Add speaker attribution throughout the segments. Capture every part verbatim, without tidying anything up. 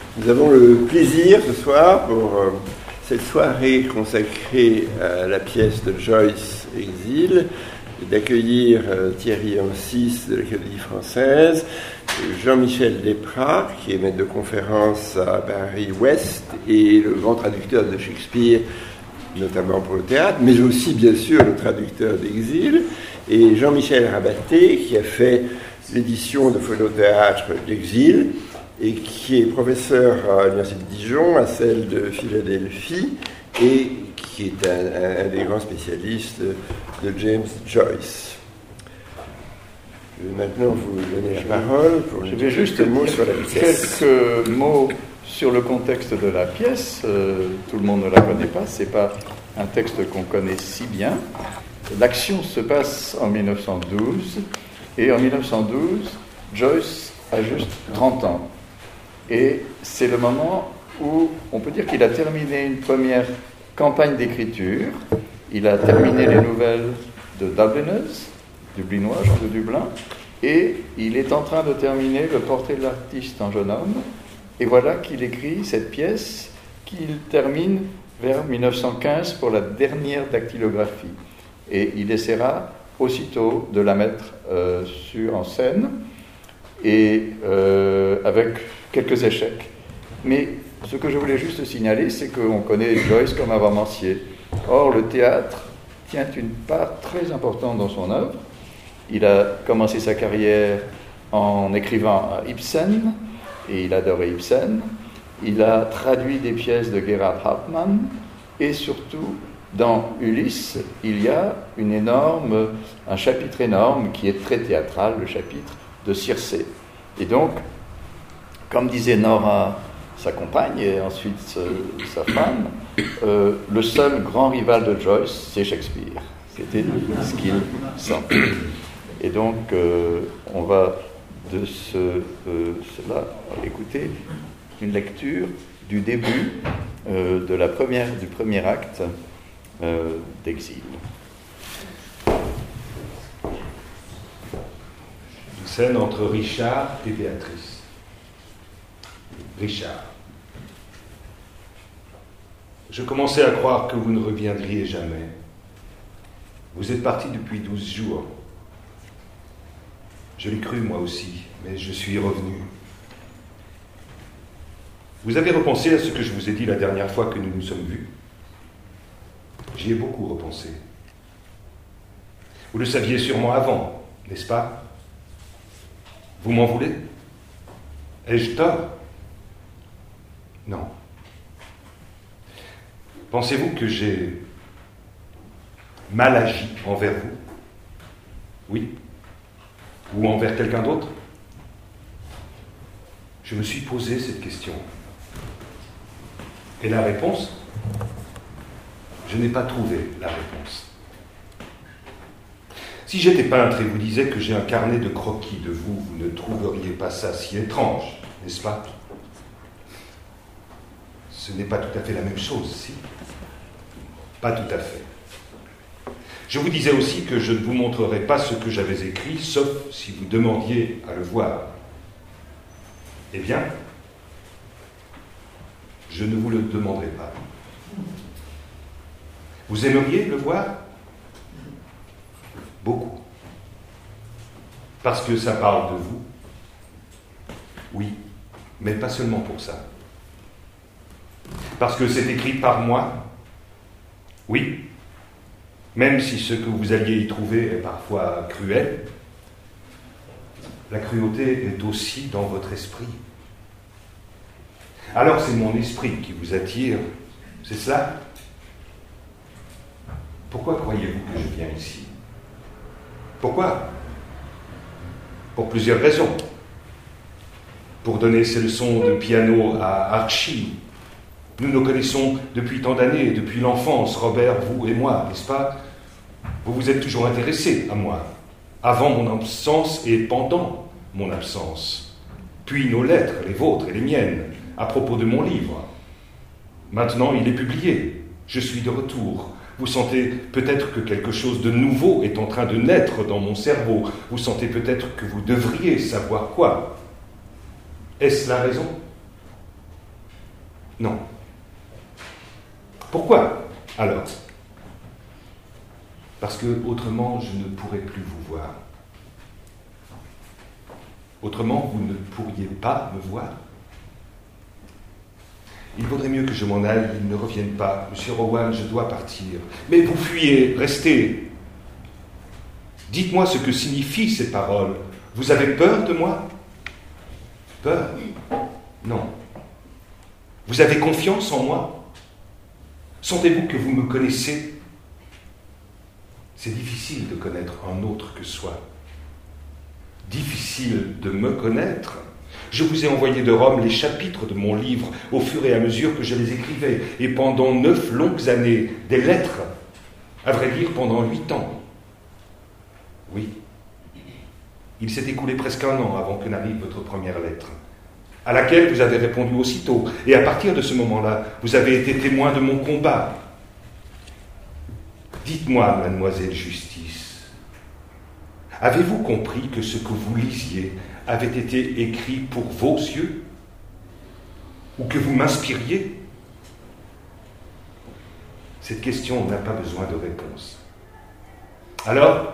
Speaker 1: Nous avons le plaisir ce soir, pour euh, cette soirée consacrée à la pièce de Joyce, Exil, d'accueillir euh, Thierry Ansys de l'Académie française, Jean-Michel Desprats, qui est maître de conférence à Paris-Ouest et le grand traducteur de Shakespeare, notamment pour le théâtre, mais aussi, bien sûr, le traducteur d'Exil, et Jean-Michel Rabaté, qui a fait l'édition de Phonothéâtre d'Exil, et qui est professeur à l'Université de Dijon, à celle de Philadelphie, et qui est un, un, un des grands spécialistes de James Joyce. Je vais maintenant vous donner la parole pour
Speaker 2: Je vais juste
Speaker 1: quelques mots sur la pièce.
Speaker 2: Quelques mots sur le contexte de la pièce. Euh, tout le monde ne la connaît pas, c'est pas un texte qu'on connaît si bien. L'action se passe en mille neuf cent douze, et en mille neuf cent douze, Joyce a juste trente ans. Et c'est le moment où on peut dire qu'il a terminé une première campagne d'écriture. Il a terminé les nouvelles de Dubliners, Dublinois, Jean de Dublin, et il est en train de terminer le portrait de l'artiste en jeune homme. Et voilà qu'il écrit cette pièce qu'il termine vers mille neuf cent quinze pour la dernière dactylographie. Et il essaiera aussitôt de la mettre euh, sur, en scène, et euh, avec quelques échecs. Mais ce que je voulais juste signaler, c'est qu'on connaît Joyce comme un romancier. Or, le théâtre tient une part très importante dans son œuvre. Il a commencé sa carrière en écrivant à Ibsen, et il adorait Ibsen. Il a traduit des pièces de Gerhard Hauptmann, et surtout, dans Ulysse, il y a une énorme, un chapitre énorme qui est très théâtral, le chapitre de Circé. Et donc, comme disait Nora, sa compagne, et ensuite sa femme, euh, le seul grand rival de Joyce, c'est Shakespeare. C'était ce qu'il sentait. Et donc, euh, on va de ce, euh, cela écouter une lecture du début euh, de la première, du premier acte euh, d'Exil.
Speaker 3: Une scène entre Richard et Béatrice. Richard. Je commençais à croire que vous ne reviendriez jamais. Vous êtes parti depuis douze jours. Je l'ai cru moi aussi, mais je suis revenu. Vous avez repensé à ce que je vous ai dit la dernière fois que nous nous sommes vus? J'y ai beaucoup repensé. Vous le saviez sûrement avant, n'est-ce pas? Vous m'en voulez? Ai-je tort? Non. Pensez-vous que j'ai mal agi envers vous? Oui. Ou envers quelqu'un d'autre? Je me suis posé cette question. Et la réponse? Je n'ai pas trouvé la réponse. Si j'étais peintre et vous disais que j'ai un carnet de croquis de vous, vous ne trouveriez pas ça si étrange, n'est-ce pas? Ce n'est pas tout à fait la même chose, si? Pas tout à fait. Je vous disais aussi que je ne vous montrerai pas ce que j'avais écrit, sauf si vous demandiez à le voir. Eh bien, je ne vous le demanderai pas. Vous aimeriez le voir? Beaucoup. Parce que ça parle de vous? Oui, mais pas seulement pour ça. Parce que c'est écrit par moi? Oui, même si ce que vous alliez y trouver est parfois cruel, la cruauté est aussi dans votre esprit. Alors c'est mon esprit qui vous attire, c'est cela? Pourquoi croyez-vous que je viens ici? Pourquoi? Pour plusieurs raisons. Pour donner ses leçons de piano à Archie. Nous nous connaissons depuis tant d'années, depuis l'enfance, Robert, vous et moi, n'est-ce pas? Vous vous êtes toujours intéressé à moi, avant mon absence et pendant mon absence. Puis nos lettres, les vôtres et les miennes, à propos de mon livre. Maintenant, il est publié. Je suis de retour. Vous sentez peut-être que quelque chose de nouveau est en train de naître dans mon cerveau. Vous sentez peut-être que vous devriez savoir quoi. Est-ce la raison? Non. Pourquoi, alors? Parce que autrement, je ne pourrais plus vous voir. Autrement, vous ne pourriez pas me voir. Il vaudrait mieux que je m'en aille, ils ne reviennent pas. Monsieur Rowan, je dois partir. Mais vous fuyez, restez. Dites-moi ce que signifient ces paroles. Vous avez peur de moi? Peur? Non. Vous avez confiance en moi? Sentez-vous que vous me connaissez? C'est difficile de connaître un autre que soi. Difficile de me connaître. Je vous ai envoyé de Rome les chapitres de mon livre au fur et à mesure que je les écrivais, et pendant neuf longues années, des lettres, à vrai dire pendant huit ans. Oui, il s'est écoulé presque un an avant que n'arrive votre première lettre, à laquelle vous avez répondu aussitôt, et à partir de ce moment-là, vous avez été témoin de mon combat. Dites-moi, mademoiselle Justice, avez-vous compris que ce que vous lisiez avait été écrit pour vos yeux? Ou que vous m'inspiriez? Cette question n'a pas besoin de réponse. Alors,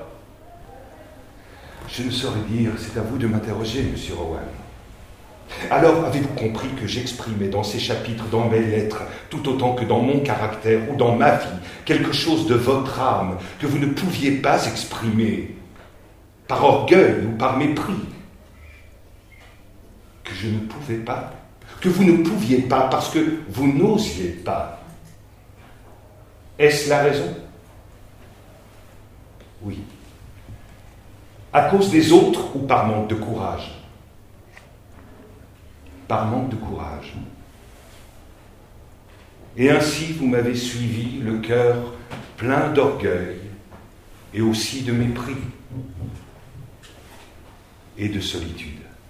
Speaker 3: je ne saurais dire, c'est à vous de m'interroger, monsieur Rowan. Alors, avez-vous compris que j'exprimais dans ces chapitres, dans mes lettres, tout autant que dans mon caractère ou dans ma vie, quelque chose de votre âme que vous ne pouviez pas exprimer, par orgueil ou par mépris? Que je ne pouvais pas, que vous ne pouviez pas parce que vous n'osiez pas. Est-ce la raison? Oui. À cause des autres ou par manque de courage? Par manque de courage. Et ainsi vous m'avez suivi, le cœur plein d'orgueil et aussi de mépris et de solitude.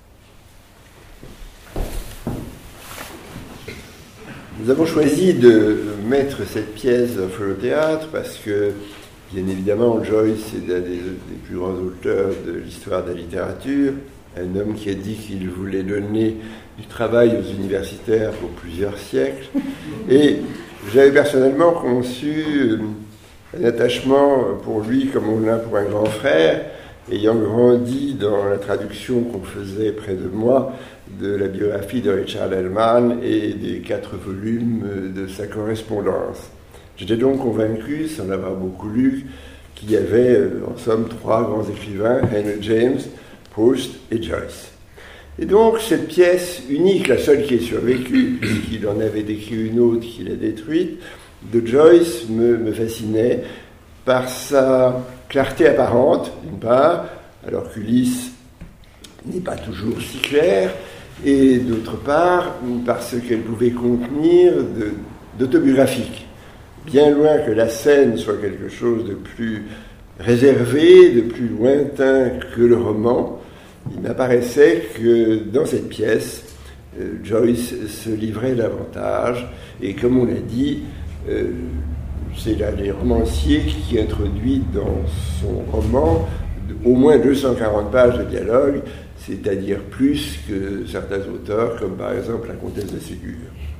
Speaker 1: Nous avons choisi de mettre cette pièce au théâtre parce que, bien évidemment, Joyce est l'un des, des plus grands auteurs de l'histoire de la littérature, un homme qui a dit qu'il voulait donner du travail aux universitaires pour plusieurs siècles. Et j'avais personnellement conçu un attachement pour lui comme on l'a pour un grand frère, ayant grandi dans la traduction qu'on faisait près de moi de la biographie de Richard Hellman et des quatre volumes de sa correspondance. J'étais donc convaincu, sans l'avoir beaucoup lu, qu'il y avait en somme trois grands écrivains, Henry James, Proust et Joyce. Et donc cette pièce unique, la seule qui ait survécu, puisqu'il en avait décrit une autre qu'il a détruite, de Joyce me, me fascinait par sa clarté apparente, d'une part, alors qu'Ulysse n'est pas toujours si clair, et d'autre part, parce qu'elle pouvait contenir de, d'autobiographique. Bien loin que la scène soit quelque chose de plus réservé, de plus lointain que le roman, il m'apparaissait que dans cette pièce, euh, Joyce se livrait davantage, et comme on l'a dit, euh, c'est l'un des romanciers qui introduit dans son roman au moins deux cent quarante pages de dialogue, c'est-à-dire plus que certains auteurs, comme par exemple la Comtesse de Ségur.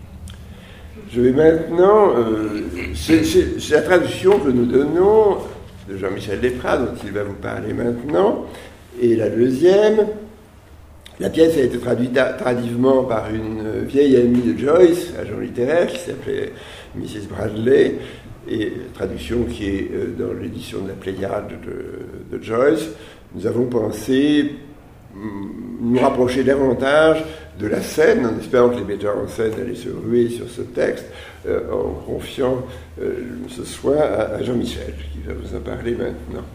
Speaker 1: Je vais maintenant... Euh, c'est, c'est, c'est la traduction que nous donnons de Jean-Michel Desprats, dont il va vous parler maintenant, et la deuxième, la pièce a été traduite tardivement par une vieille amie de Joyce, agent littéraire, qui s'appelait missus Bradley, et traduction qui est dans l'édition de la Pléiade de, de Joyce. Nous avons pensé nous rapprocher davantage de la scène, en espérant que les metteurs en scène allaient se ruer sur ce texte, euh, en confiant euh, ce soin à, à Jean-Michel, qui va vous en parler maintenant.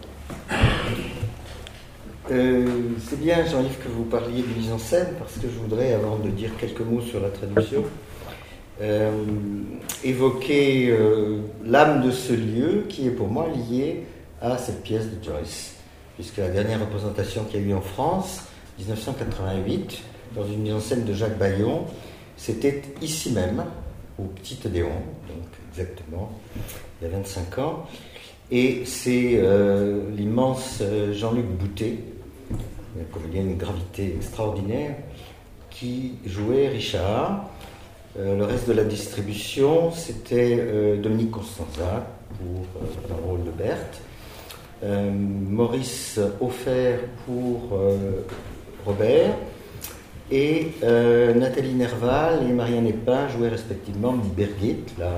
Speaker 4: Euh, c'est bien, Jean-Yves, que vous parliez de mise en scène, parce que je voudrais, avant de dire quelques mots sur la traduction, euh, évoquer euh, l'âme de ce lieu qui est pour moi liée à cette pièce de Joyce, puisque la dernière représentation qu'il y a eu en France, dix-neuf cent quatre-vingt-huit, dans une mise en scène de Jacques Bayon, c'était ici même, au Petit Odéon, donc exactement, il y a vingt-cinq ans, et c'est euh, l'immense Jean-Luc Boutet, un comédien d'une gravité extraordinaire, qui jouait Richard, Euh, le reste de la distribution, c'était euh, Dominique Constanza pour euh, le rôle de Berthe, euh, Maurice Offert pour euh, Robert, et euh, Nathalie Nerval et Marianne Epin jouaient respectivement Birgit, la,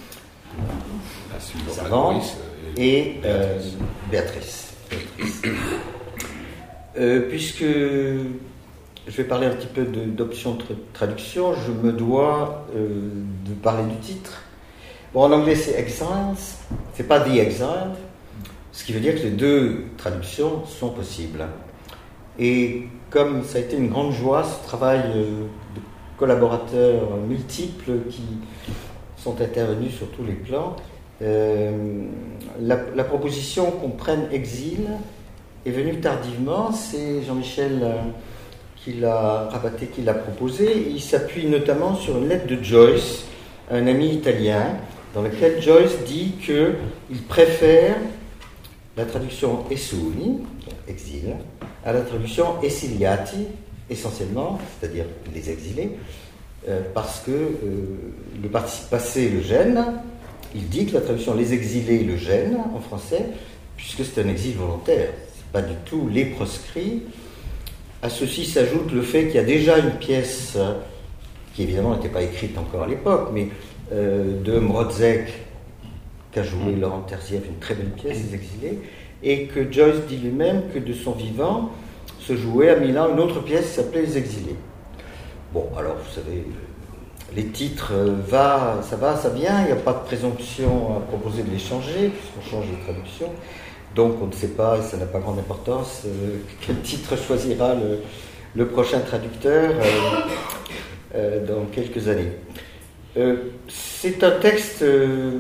Speaker 4: la savante, et euh, Béatrice. Béatrice. Euh, puisque je vais parler un petit peu de, d'options de traduction, je me dois euh, de parler du titre. Bon, en anglais c'est Exiles, c'est pas The Exiled, ce qui veut dire que les deux traductions sont possibles. Et comme ça a été une grande joie, ce travail de collaborateurs multiples qui sont intervenus sur tous les plans, euh, la, la proposition qu'on prenne exil est venue tardivement. C'est Jean-Michel euh, qui l'a rabatté, qui l'a proposé. Il s'appuie notamment sur une lettre de Joyce, un ami italien, dans laquelle Joyce dit qu'il préfère la traduction esuli, exil, à la traduction esiliati, essentiellement, c'est-à-dire les exilés, euh, parce que euh, le participe passé le gêne. Il dit que la traduction les exilés le gêne en français, puisque c'est un exil volontaire, c'est pas du tout les proscrits. À ceci s'ajoute le fait qu'il y a déjà une pièce qui évidemment n'était pas écrite encore à l'époque, mais euh, de Mrodzek, qu'a joué Laurent Terzieff, une très belle pièce, Les Exilés, et que Joyce dit lui-même que de son vivant se jouait à Milan une autre pièce qui s'appelait Les Exilés. Bon, alors vous savez, les titres, va, ça va, ça vient, il n'y a pas de présomption à proposer de les changer, puisqu'on change les traductions, donc on ne sait pas, et ça n'a pas grande importance, euh, quel titre choisira le, le prochain traducteur euh, euh, dans quelques années. Euh, c'est un texte euh,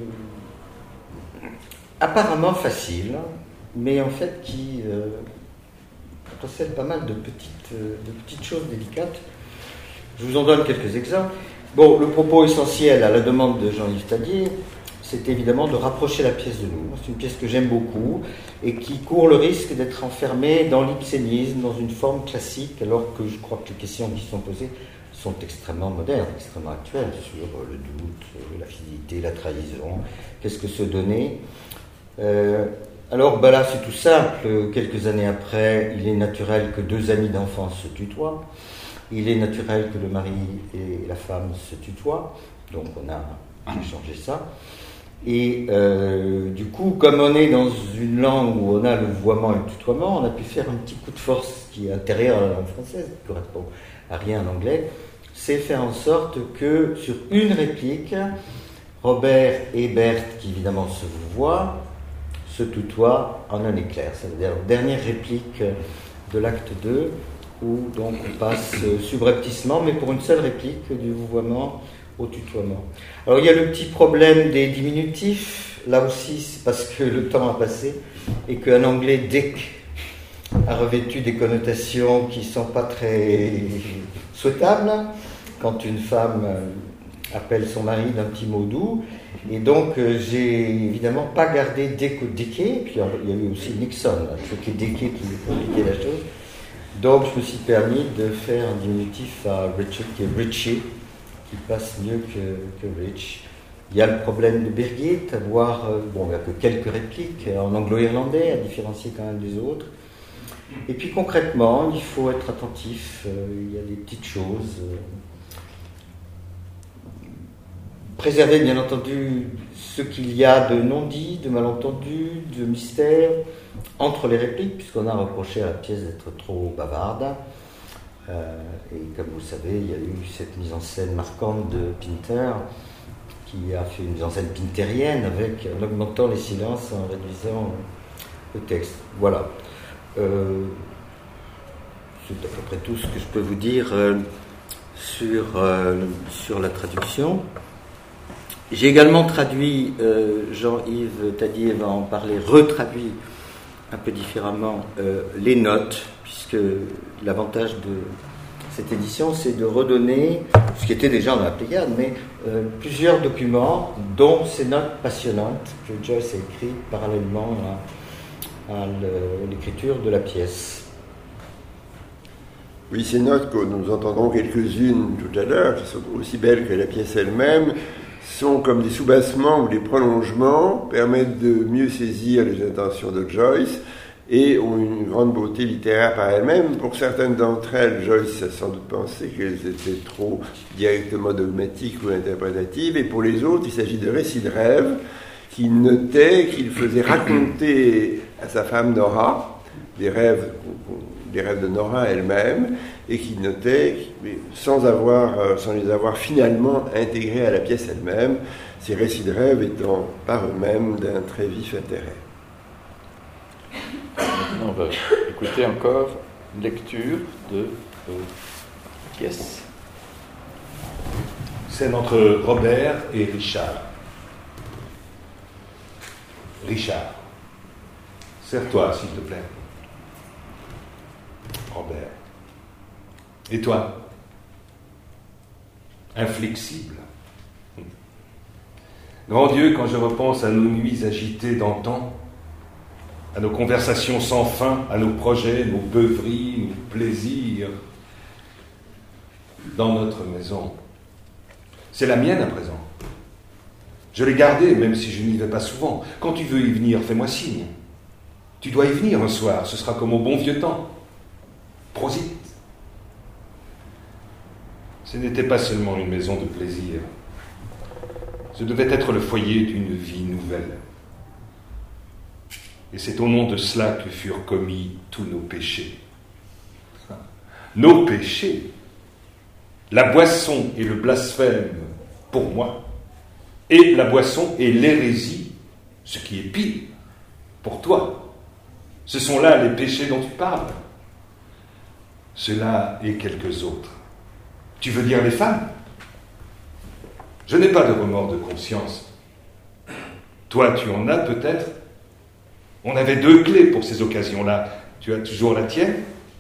Speaker 4: apparemment facile, mais en fait qui euh, possède pas mal de petites, euh, de petites choses délicates. Je vous en donne quelques exemples. Bon, le propos essentiel à la demande de Jean-Yves Tadier, c'est évidemment de rapprocher la pièce de nous. C'est une pièce que j'aime beaucoup et qui court le risque d'être enfermée dans l'ibsénisme, dans une forme classique, alors que je crois que les questions qui sont posées sont extrêmement modernes, extrêmement actuelles, sur le doute, la fidélité, la trahison, qu'est-ce que se donner. Euh, alors ben là, c'est tout simple. Quelques années après, il est naturel que deux amis d'enfance se tutoient. Il est naturel que le mari et la femme se tutoient. Donc on a changé ça. Et euh, du coup, comme on est dans une langue où on a le vouvoiement et le tutoiement, on a pu faire un petit coup de force qui est intérieur à la langue française, qui ne correspond à rien en anglais. C'est faire en sorte que sur une réplique, Robert et Berthe, qui évidemment se vouvoient, se tutoient en un éclair. C'est-à-dire la dernière réplique de l'acte deux, où donc on passe subrepticement, mais pour une seule réplique, du vouvoiement au tutoiement. Alors il y a le petit problème des diminutifs, là aussi c'est parce que le temps a passé et qu'en anglais dick a revêtu des connotations qui ne sont pas très souhaitables quand une femme appelle son mari d'un petit mot doux, et donc euh, j'ai évidemment pas gardé dick ou dické, puis il y a eu aussi Nixon, qui est dické qui compliquait la chose, donc je me suis permis de faire un diminutif à Richard qui est Richie, qui passe mieux que, que Rich. Il y a le problème de Birgit, à voir, euh, bon, il n'y a que quelques répliques en anglo-irlandais, à différencier quand même des autres. Et puis concrètement, il faut être attentif, euh, il y a des petites choses. Euh, préserver bien entendu ce qu'il y a de non-dit, de malentendu, de mystère entre les répliques, puisqu'on a reproché à la pièce d'être trop bavarde. Euh, et comme vous le savez, il y a eu cette mise en scène marquante de Pinter, qui a fait une mise en scène pintérienne avec, en augmentant les silences, en réduisant le texte. Voilà. Euh, c'est à peu près tout ce que je peux vous dire euh, sur, euh, sur la traduction. J'ai également traduit, euh, Jean-Yves Tadier va en parler, retraduit un peu différemment euh, les notes, puisque l'avantage de cette édition, c'est de redonner, ce qui était déjà dans la Pléiade, mais euh, plusieurs documents, dont ces notes passionnantes que Joyce a écrites parallèlement à, à le, l'écriture de la pièce.
Speaker 1: Oui, ces notes que nous entendrons quelques-unes tout à l'heure, qui sont aussi belles que la pièce elle-même, sont comme des soubassements ou des prolongements, permettent de mieux saisir les intentions de Joyce et ont une grande beauté littéraire par elles-mêmes. Pour certaines d'entre elles, Joyce a sans doute pensé qu'elles étaient trop directement dogmatiques ou interprétatives, et pour les autres, il s'agit de récits de rêves qu'il notait, qu'il faisait raconter à sa femme Nora, des rêves, des rêves de Nora elle-même, et qu'il notait sans, avoir, sans les avoir finalement intégrés à la pièce elle-même, ces récits de rêves étant par eux-mêmes d'un très vif intérêt.
Speaker 2: Maintenant, on va écouter encore une lecture de euh, pièce.
Speaker 3: Scène entre Robert et Richard. Richard, serre-toi, s'il te plaît. Robert. Et toi? Inflexible. Grand Dieu, quand je repense à nos nuits agitées d'antan, à nos conversations sans fin, à nos projets, nos beuveries, nos plaisirs, dans notre maison. C'est la mienne à présent. Je l'ai gardée, même si je n'y vais pas souvent. Quand tu veux y venir, fais-moi signe. Tu dois y venir un soir, ce sera comme au bon vieux temps. Prosit. Ce n'était pas seulement une maison de plaisir. Ce devait être le foyer d'une vie nouvelle. Et c'est au nom de cela que furent commis tous nos péchés. Nos péchés. La boisson et le blasphème, pour moi, et la boisson et l'hérésie, ce qui est pire, pour toi. Ce sont là les péchés dont tu parles. Cela et quelques autres. Tu veux dire les femmes? Je n'ai pas de remords de conscience. Toi, tu en as peut-être. On avait deux clés pour ces occasions-là. Tu as toujours la tienne?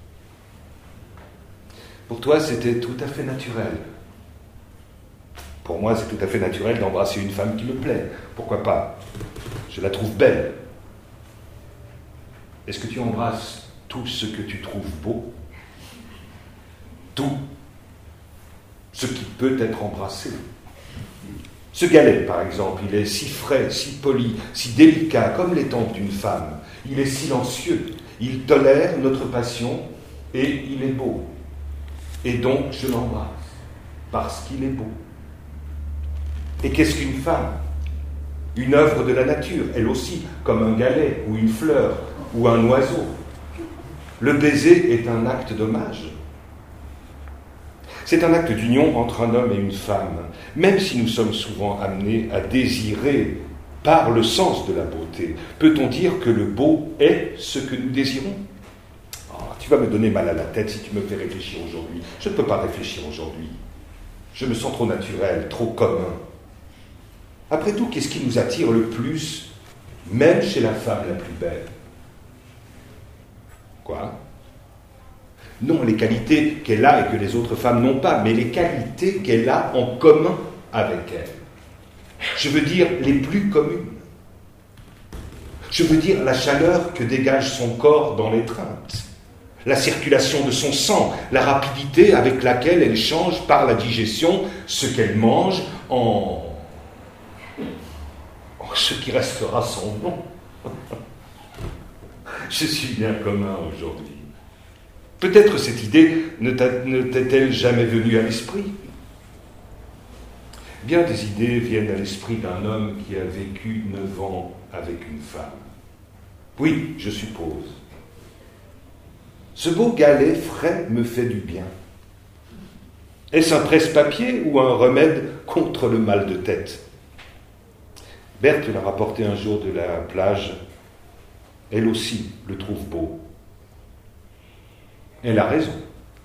Speaker 3: Pour toi, c'était tout à fait naturel. Pour moi, c'est tout à fait naturel d'embrasser une femme qui me plaît. Pourquoi pas? Je la trouve belle. Est-ce que tu embrasses tout ce que tu trouves beau? Tout ce qui peut être embrassé. Ce galet, par exemple, il est si frais, si poli, si délicat, comme les tempes d'une femme. Il est silencieux, il tolère notre passion et il est beau. Et donc, je l'embrasse, parce qu'il est beau. Et qu'est-ce qu'une femme? Une œuvre de la nature, elle aussi, comme un galet, ou une fleur, ou un oiseau. Le baiser est un acte d'hommage. C'est un acte d'union entre un homme et une femme, même si nous sommes souvent amenés à désirer par le sens de la beauté. Peut-on dire que le beau est ce que nous désirons? Oh, tu vas me donner mal à la tête si tu me fais réfléchir aujourd'hui. Je ne peux pas réfléchir aujourd'hui. Je me sens trop naturel, trop commun. Après tout, qu'est-ce qui nous attire le plus, même chez la femme la plus belle? Quoi? Non les qualités qu'elle a et que les autres femmes n'ont pas, mais les qualités qu'elle a en commun avec elle. Je veux dire les plus communes. Je veux dire la chaleur que dégage son corps dans l'étreinte, la circulation de son sang, la rapidité avec laquelle elle change par la digestion ce qu'elle mange en, en ce qui restera son nom. Je suis bien commun aujourd'hui. Peut-être cette idée ne t'est-elle jamais venue à l'esprit? Bien des idées viennent à l'esprit d'un homme qui a vécu neuf ans avec une femme. Oui, je suppose. Ce beau galet frais me fait du bien. Est-ce un presse-papier ou un remède contre le mal de tête? Berthe l'a rapporté un jour de la plage. Elle aussi le trouve beau. Elle a raison.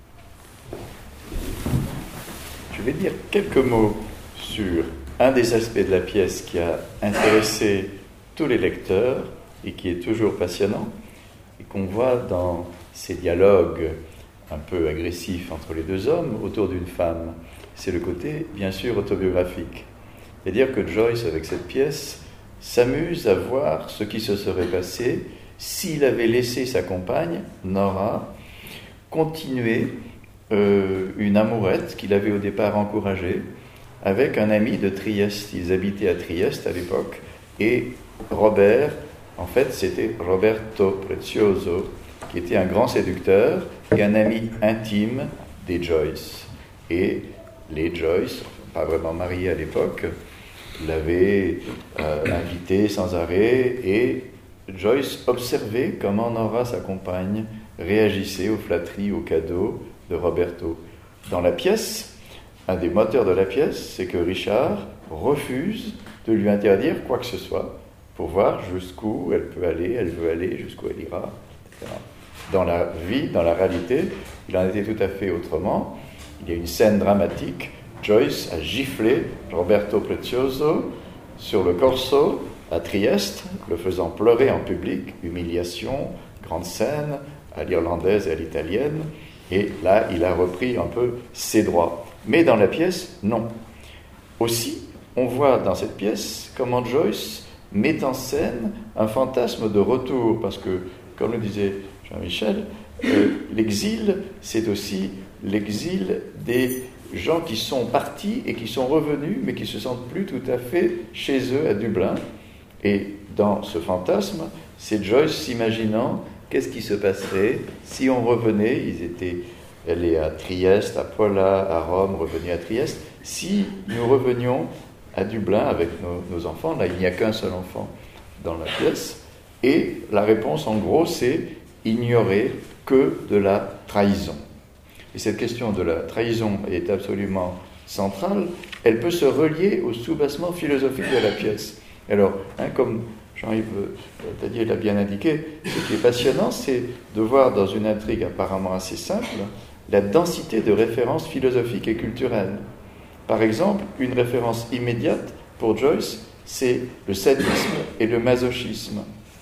Speaker 2: Je vais dire quelques mots sur un des aspects de la pièce qui a intéressé tous les lecteurs et qui est toujours passionnant et qu'on voit dans ces dialogues un peu agressifs entre les deux hommes autour d'une femme. C'est le côté, bien sûr, autobiographique. C'est-à-dire que Joyce, avec cette pièce, s'amuse à voir ce qui se serait passé s'il avait laissé sa compagne, Nora, continuer euh, une amourette qu'il avait au départ encouragée avec un ami de Trieste. Ils habitaient à Trieste à l'époque, et Robert, en fait, c'était Roberto Prezioso, qui était un grand séducteur et un ami intime des Joyce. Et les Joyce, pas vraiment mariés à l'époque, l'avaient euh, invité sans arrêt, et Joyce observait comment Nora, sa compagne, réagissait aux flatteries, aux cadeaux de Roberto. Dans la pièce, un des moteurs de la pièce, c'est que Richard refuse de lui interdire quoi que ce soit pour voir jusqu'où elle peut aller, elle veut aller, jusqu'où elle ira, et cetera. Dans la vie, dans la réalité, il en était tout à fait autrement. Il y a une scène dramatique. Joyce a giflé Roberto Prezioso sur le Corso à Trieste, le faisant pleurer en public, humiliation, grande scène, à l'irlandaise et à l'italienne, et là, il a repris un peu ses droits. Mais dans la pièce, non. Aussi, on voit dans cette pièce comment Joyce met en scène un fantasme de retour, parce que, comme le disait Jean-Michel, euh, l'exil, c'est aussi l'exil des gens qui sont partis et qui sont revenus, mais qui ne se sentent plus tout à fait chez eux à Dublin. Et dans ce fantasme, c'est Joyce s'imaginant qu'est-ce qui se passerait si on revenait, ils étaient, elle est à Trieste, à Pola, à Rome, revenue à Trieste, si nous revenions à Dublin avec nos, nos enfants. Là, il n'y a qu'un seul enfant dans la pièce. Et la réponse, en gros, c'est il n'y aurait que de la trahison. Et cette question de la trahison est absolument centrale. Elle peut se relier au soubassement philosophique de la pièce. Alors, hein, comme Jean-Yves Tadier l'a bien indiqué, ce qui est passionnant, c'est de voir dans une intrigue apparemment assez simple la densité de références philosophiques et culturelles. Par exemple, une référence immédiate pour Joyce, c'est le sadisme et le masochisme.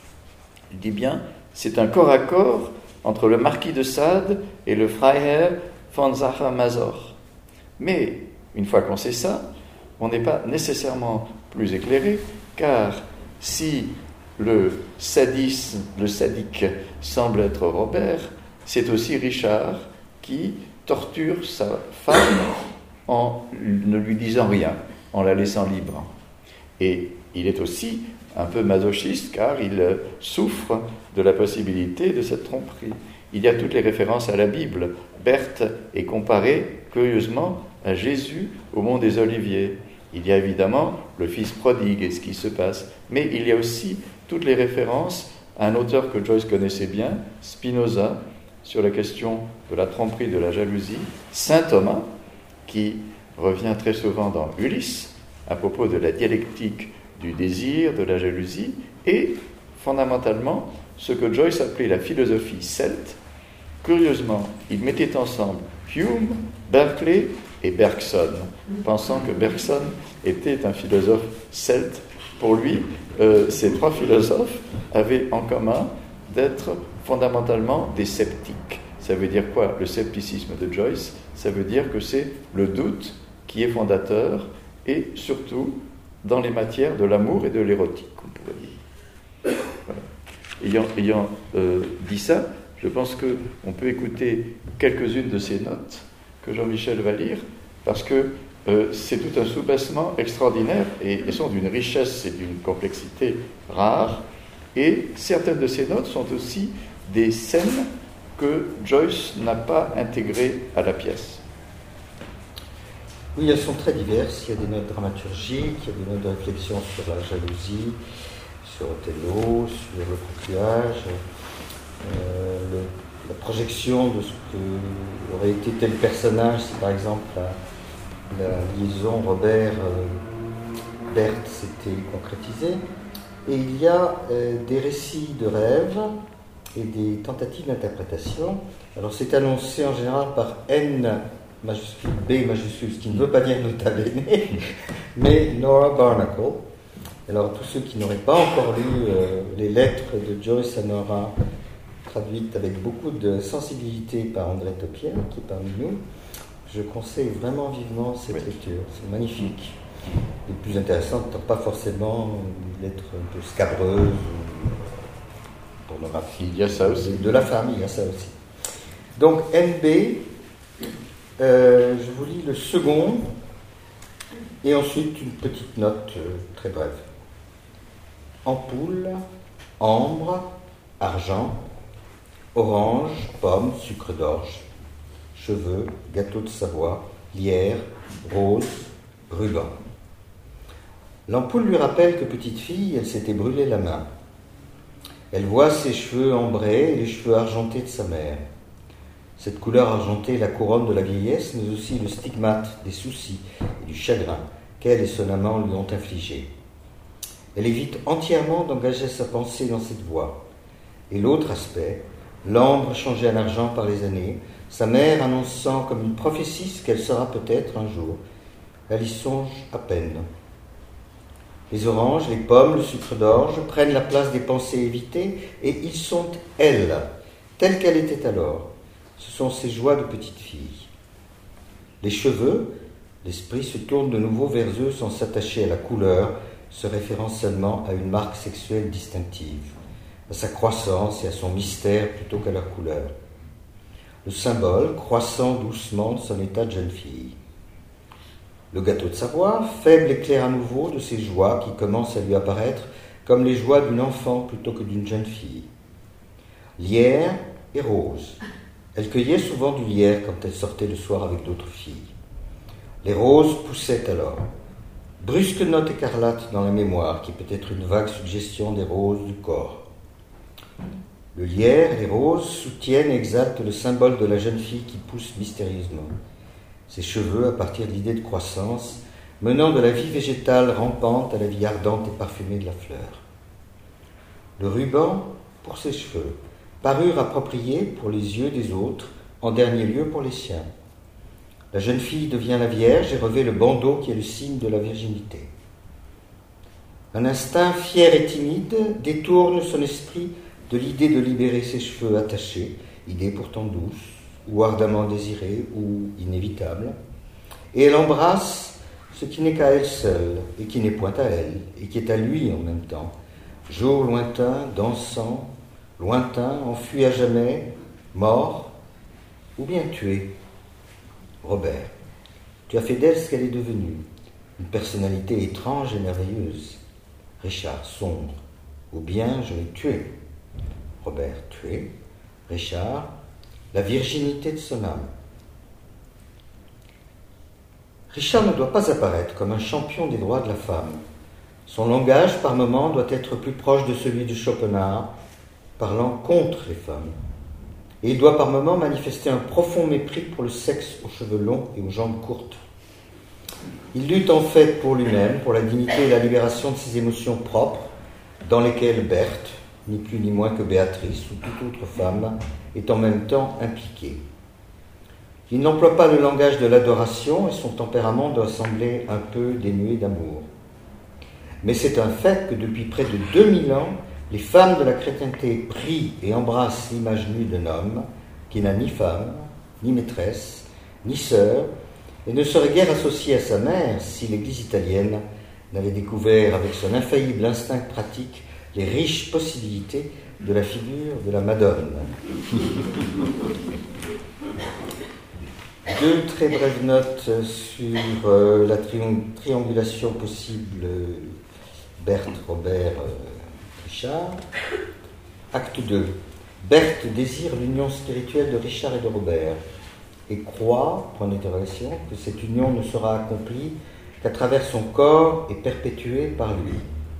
Speaker 2: Il dit bien, c'est un corps à corps entre le marquis de Sade et le Freiherr von Sacher-Masoch. Mais, une fois qu'on sait ça, on n'est pas nécessairement plus éclairé, car si le sadisme, le sadique, semble être Robert, c'est aussi Richard qui torture sa femme en ne lui disant rien, en la laissant libre. Et il est aussi un peu masochiste, car il souffre de la possibilité de cette tromperie. Il y a toutes les références à la Bible. Berthe est comparée, curieusement, à Jésus au mont des Oliviers. Il y a évidemment le fils prodigue et ce qui se passe, mais il y a aussi toutes les références à un auteur que Joyce connaissait bien, Spinoza, sur la question de la tromperie, de la jalousie, saint Thomas, qui revient très souvent dans Ulysse, à propos de la dialectique du désir, de la jalousie, et fondamentalement, ce que Joyce appelait la philosophie celte. Curieusement, il mettait ensemble Hume, Berkeley et Bergson, pensant que Bergson était un philosophe celte. Pour lui, euh, ces trois philosophes avaient en commun d'être fondamentalement des sceptiques. Ça veut dire quoi, le scepticisme de Joyce? Ça veut dire que c'est le doute qui est fondateur, et surtout dans les matières de l'amour et de l'érotique, on pourrait dire. Voilà. Ayant, ayant euh, dit ça, je pense qu'on peut écouter quelques-unes de ces notes que Jean-Michel va lire, parce que euh, c'est tout un soubassement extraordinaire, et elles sont d'une richesse et d'une complexité rare, et certaines de ces notes sont aussi des scènes que Joyce n'a pas intégrées à la pièce.
Speaker 4: Oui, elles sont très diverses. Il y a des notes dramaturgiques, il y a des notes de réflexion sur la jalousie, sur Othello, sur le concubinage, euh, le, la projection de ce que aurait été tel personnage si par exemple la, la liaison Robert-Berthe s'était concrétisée. Et il y a euh, des récits de rêves et des tentatives d'interprétation. Alors c'est annoncé en général par N majuscule, B majuscule, ce qui ne veut pas dire nota bene, mais Nora Barnacle. Alors tous ceux qui n'auraient pas encore lu euh, les lettres de Joyce à Nora, traduites avec beaucoup de sensibilité par André Topien, qui est parmi nous, je conseille vraiment vivement cette oui. lecture. C'est magnifique. Les plus intéressantes n'étant pas forcément des lettres un peu scabreuses ou pornographiques.
Speaker 2: Il y a ça aussi.
Speaker 4: De la femme, il y a ça aussi. Donc N B, Euh, je vous lis le second, et ensuite une petite note euh, très brève. Ampoule, ambre, argent, orange, pomme, sucre d'orge, cheveux, gâteau de Savoie, lierre, rose, ruban. L'ampoule lui rappelle que petite fille, elle s'était brûlé la main. Elle voit ses cheveux ambrés et les cheveux argentés de sa mère. Cette couleur argentée est la couronne de la vieillesse, mais aussi le stigmate des soucis et du chagrin qu'elle et son amant lui ont infligé. Elle évite entièrement d'engager sa pensée dans cette voie. Et l'autre aspect, l'ambre changé en argent par les années, sa mère annonçant comme une prophétie ce qu'elle sera peut-être un jour. Elle y songe à peine. Les oranges, les pommes, le sucre d'orge prennent la place des pensées évitées et ils sont elle, telle qu'elle était alors. Ce sont ses joies de petite fille. Les cheveux, l'esprit se tourne de nouveau vers eux sans s'attacher à la couleur, se référant seulement à une marque sexuelle distinctive, à sa croissance et à son mystère plutôt qu'à leur couleur. Le symbole croissant doucement de son état de jeune fille. Le gâteau de Savoie, faible éclair à nouveau de ses joies qui commencent à lui apparaître comme les joies d'une enfant plutôt que d'une jeune fille. Lierre et rose. Elle cueillait souvent du lierre quand elle sortait le soir avec d'autres filles. Les roses poussaient alors. Brusque note écarlate dans la mémoire qui peut être une vague suggestion des roses du corps. Le lierre et les roses soutiennent et exaltent le symbole de la jeune fille qui pousse mystérieusement. Ses cheveux, à partir de l'idée de croissance, menant de la vie végétale rampante à la vie ardente et parfumée de la fleur. Le ruban pour ses cheveux, parure appropriée pour les yeux des autres, en dernier lieu pour les siens. La jeune fille devient la Vierge et revêt le bandeau qui est le signe de la virginité. Un instinct fier et timide détourne son esprit de l'idée de libérer ses cheveux attachés, idée pourtant douce, ou ardemment désirée, ou inévitable, et elle embrasse ce qui n'est qu'à elle seule, et qui n'est point à elle, et qui est à lui en même temps, jour lointain, dansant, lointain, enfui à jamais, mort, ou bien tué. Robert, tu as fait d'elle ce qu'elle est devenue, une personnalité étrange et merveilleuse. Richard, sombre, ou bien je l'ai tué. Robert, tué. Richard, la virginité de son âme. Richard ne doit pas apparaître comme un champion des droits de la femme. Son langage, par moments, doit être plus proche de celui de Schopenhauer, parlant contre les femmes. Et il doit par moments manifester un profond mépris pour le sexe aux cheveux longs et aux jambes courtes. Il lutte en fait pour lui-même, pour la dignité et la libération de ses émotions propres, dans lesquelles Berthe, ni plus ni moins que Béatrice ou toute autre femme, est en même temps impliquée. Il n'emploie pas le langage de l'adoration et son tempérament doit sembler un peu dénué d'amour. Mais c'est un fait que depuis près de deux mille ans, les femmes de la chrétienté prient et embrassent l'image nue d'un homme qui n'a ni femme, ni maîtresse, ni sœur, et ne serait guère associé à sa mère si l'Église italienne n'avait découvert avec son infaillible instinct pratique les riches possibilités de la figure de la Madone. Deux très brèves notes sur euh, la tri- triangulation possible Berthe, Robert, euh, Richard. Acte deux. Berthe désire l'union spirituelle de Richard et de Robert et croit, point d'interrogation, que cette union ne sera accomplie qu'à travers son corps et perpétuée par lui.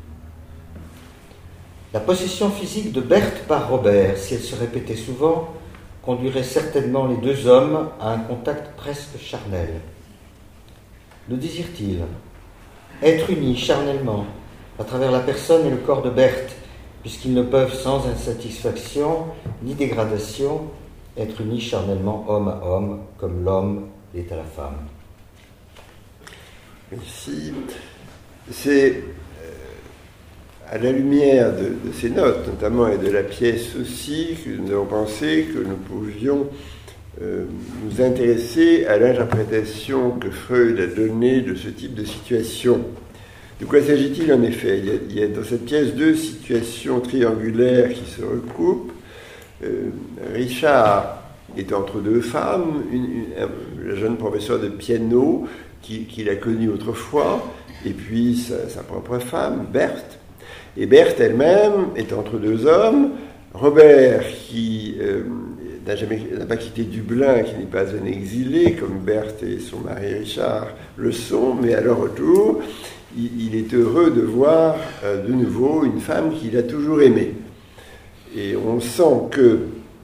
Speaker 4: La possession physique de Berthe par Robert, si elle se répétait souvent, conduirait certainement les deux hommes à un contact presque charnel. Le désire-t-il ? Être unis charnellement à travers la personne et le corps de Berthe, puisqu'ils ne peuvent sans insatisfaction ni dégradation être unis charnellement homme à homme, comme l'homme l'est à la femme.
Speaker 1: Ici, c'est à la lumière de, de ces notes, notamment, et de la pièce aussi, que nous avons pensé que nous pouvions euh, nous intéresser à l'interprétation que Freud a donnée de ce type de situation. De quoi s'agit-il en effet ? il y, a, il y a dans cette pièce deux situations triangulaires qui se recoupent. Euh, Richard est entre deux femmes, une, une, la jeune professeure de piano qui, qui l'a connue autrefois, et puis sa, sa propre femme, Berthe. Et Berthe elle-même est entre deux hommes, Robert qui euh, n'a jamais n'a pas quitté Dublin, qui n'est pas un exilé, comme Berthe et son mari Richard le sont, mais à leur retour, il, il est heureux de voir euh, de nouveau une femme qu'il a toujours aimée. Et on sent que,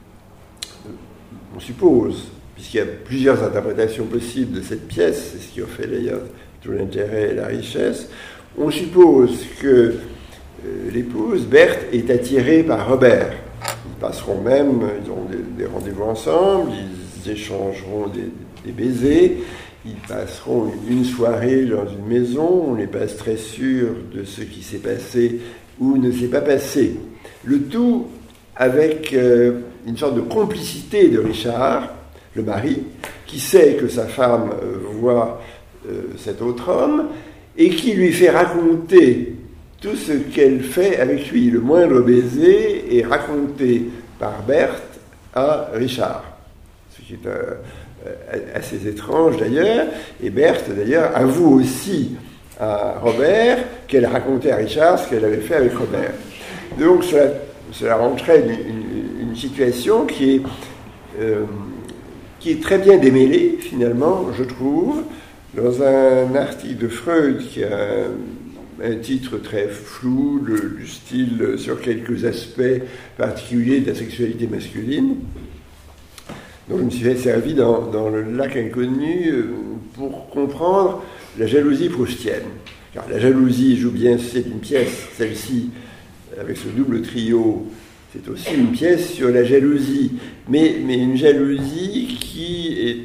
Speaker 1: on suppose, puisqu'il y a plusieurs interprétations possibles de cette pièce, c'est ce qui en fait d'ailleurs tout l'intérêt et la richesse, on suppose que euh, l'épouse, Berthe, est attirée par Robert. Ils passeront même, ils auront des, des rendez-vous ensemble, ils échangeront des, des baisers, ils passeront une soirée dans une maison, on n'est pas très sûr de ce qui s'est passé ou ne s'est pas passé. Le tout avec euh, une sorte de complicité de Richard, le mari, qui sait que sa femme euh, voit euh, cet autre homme et qui lui fait raconter tout ce qu'elle fait avec lui. Le moindre baiser est raconté par Berthe à Richard, ce qui est euh, assez étrange d'ailleurs. Et Berthe d'ailleurs avoue aussi à Robert qu'elle a raconté à Richard ce qu'elle avait fait avec Robert. Donc cela, cela entraîne une, une situation qui est, euh, qui est très bien démêlée finalement, je trouve, dans un article de Freud qui a un, un titre très flou, le, du style sur quelques aspects particuliers de la sexualité masculine. Donc je me suis servi dans, dans le lac inconnu pour comprendre la jalousie proustienne. Car la jalousie joue bien, c'est une pièce, celle-ci, avec ce double trio, c'est aussi une pièce sur la jalousie, mais, mais une jalousie qui est,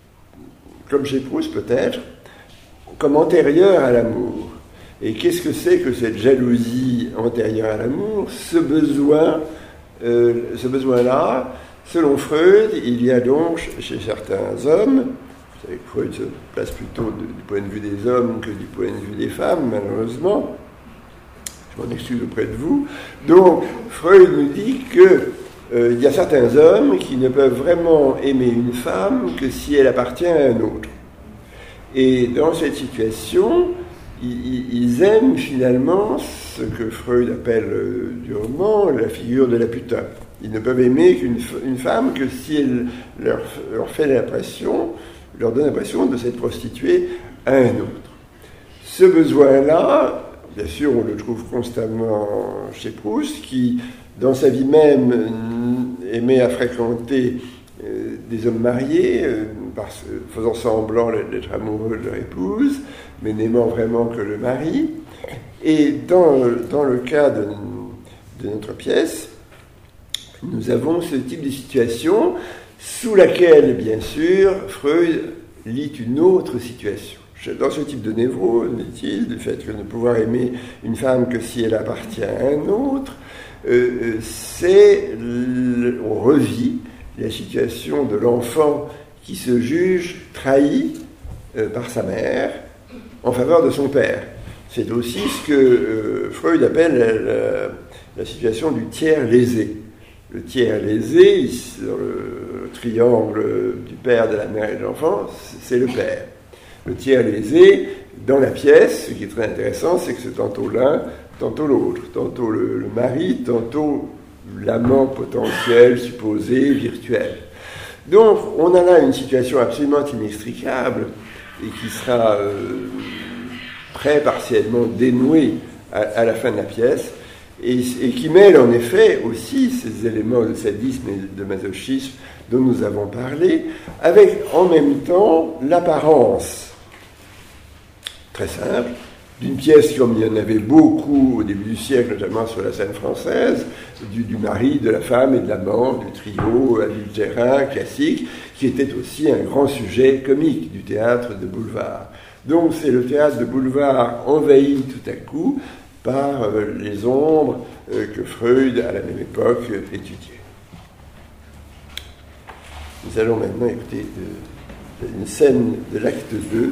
Speaker 1: comme chez Proust peut-être, comme antérieure à l'amour. Et qu'est-ce que c'est que cette jalousie antérieure à l'amour? Ce besoin, euh, ce besoin-là, selon Freud, il y a donc chez certains hommes, vous savez que Freud se place plutôt de, du point de vue des hommes que du point de vue des femmes, malheureusement, je m'en excuse auprès de vous. Donc, Freud nous dit qu'il euh, y a certains hommes qui ne peuvent vraiment aimer une femme que si elle appartient à un autre. Et dans cette situation, ils, ils aiment finalement ce que Freud appelle euh, durement la figure de la putain. Ils ne peuvent aimer qu'une une femme que si elle leur, leur fait l'impression, leur donne l'impression de s'être prostituée à un autre. Ce besoin-là, bien sûr, on le trouve constamment chez Proust, qui, dans sa vie même, aimait à fréquenter euh, des hommes mariés, euh, parce, faisant semblant d'être amoureux de leur épouse, mais n'aimant vraiment que le mari. Et dans, dans le cas de, de notre pièce, nous avons ce type de situation sous laquelle, bien sûr, Freud lit une autre situation. Dans ce type de névrose, dit-il, du fait que ne pouvoir aimer une femme que si elle appartient à un autre, euh, c'est, on revit la situation de l'enfant qui se juge trahi euh, par sa mère en faveur de son père. C'est aussi ce que euh, Freud appelle la, la, la situation du tiers lésé. Le tiers lésé, ici, dans le triangle du père, de la mère et de l'enfant, c'est le père. Le tiers lésé, dans la pièce, ce qui est très intéressant, c'est que c'est tantôt l'un, tantôt l'autre, tantôt le, le mari, tantôt l'amant potentiel, supposé, virtuel. Donc, on a là une situation absolument inextricable et qui sera euh, très partiellement dénouée à, à la fin de la pièce, et, et qui mêle en effet aussi ces éléments de sadisme et de masochisme dont nous avons parlé, avec en même temps l'apparence très simple, d'une pièce comme il y en avait beaucoup au début du siècle, notamment sur la scène française, du, du mari, de la femme et de l'amant, du trio adultérin classique, qui était aussi un grand sujet comique du théâtre de boulevard. Donc c'est le théâtre de boulevard envahi tout à coup par euh, les ombres euh, que Freud, à la même époque, euh, étudiait. Nous allons maintenant écouter euh, une scène de l'acte deux.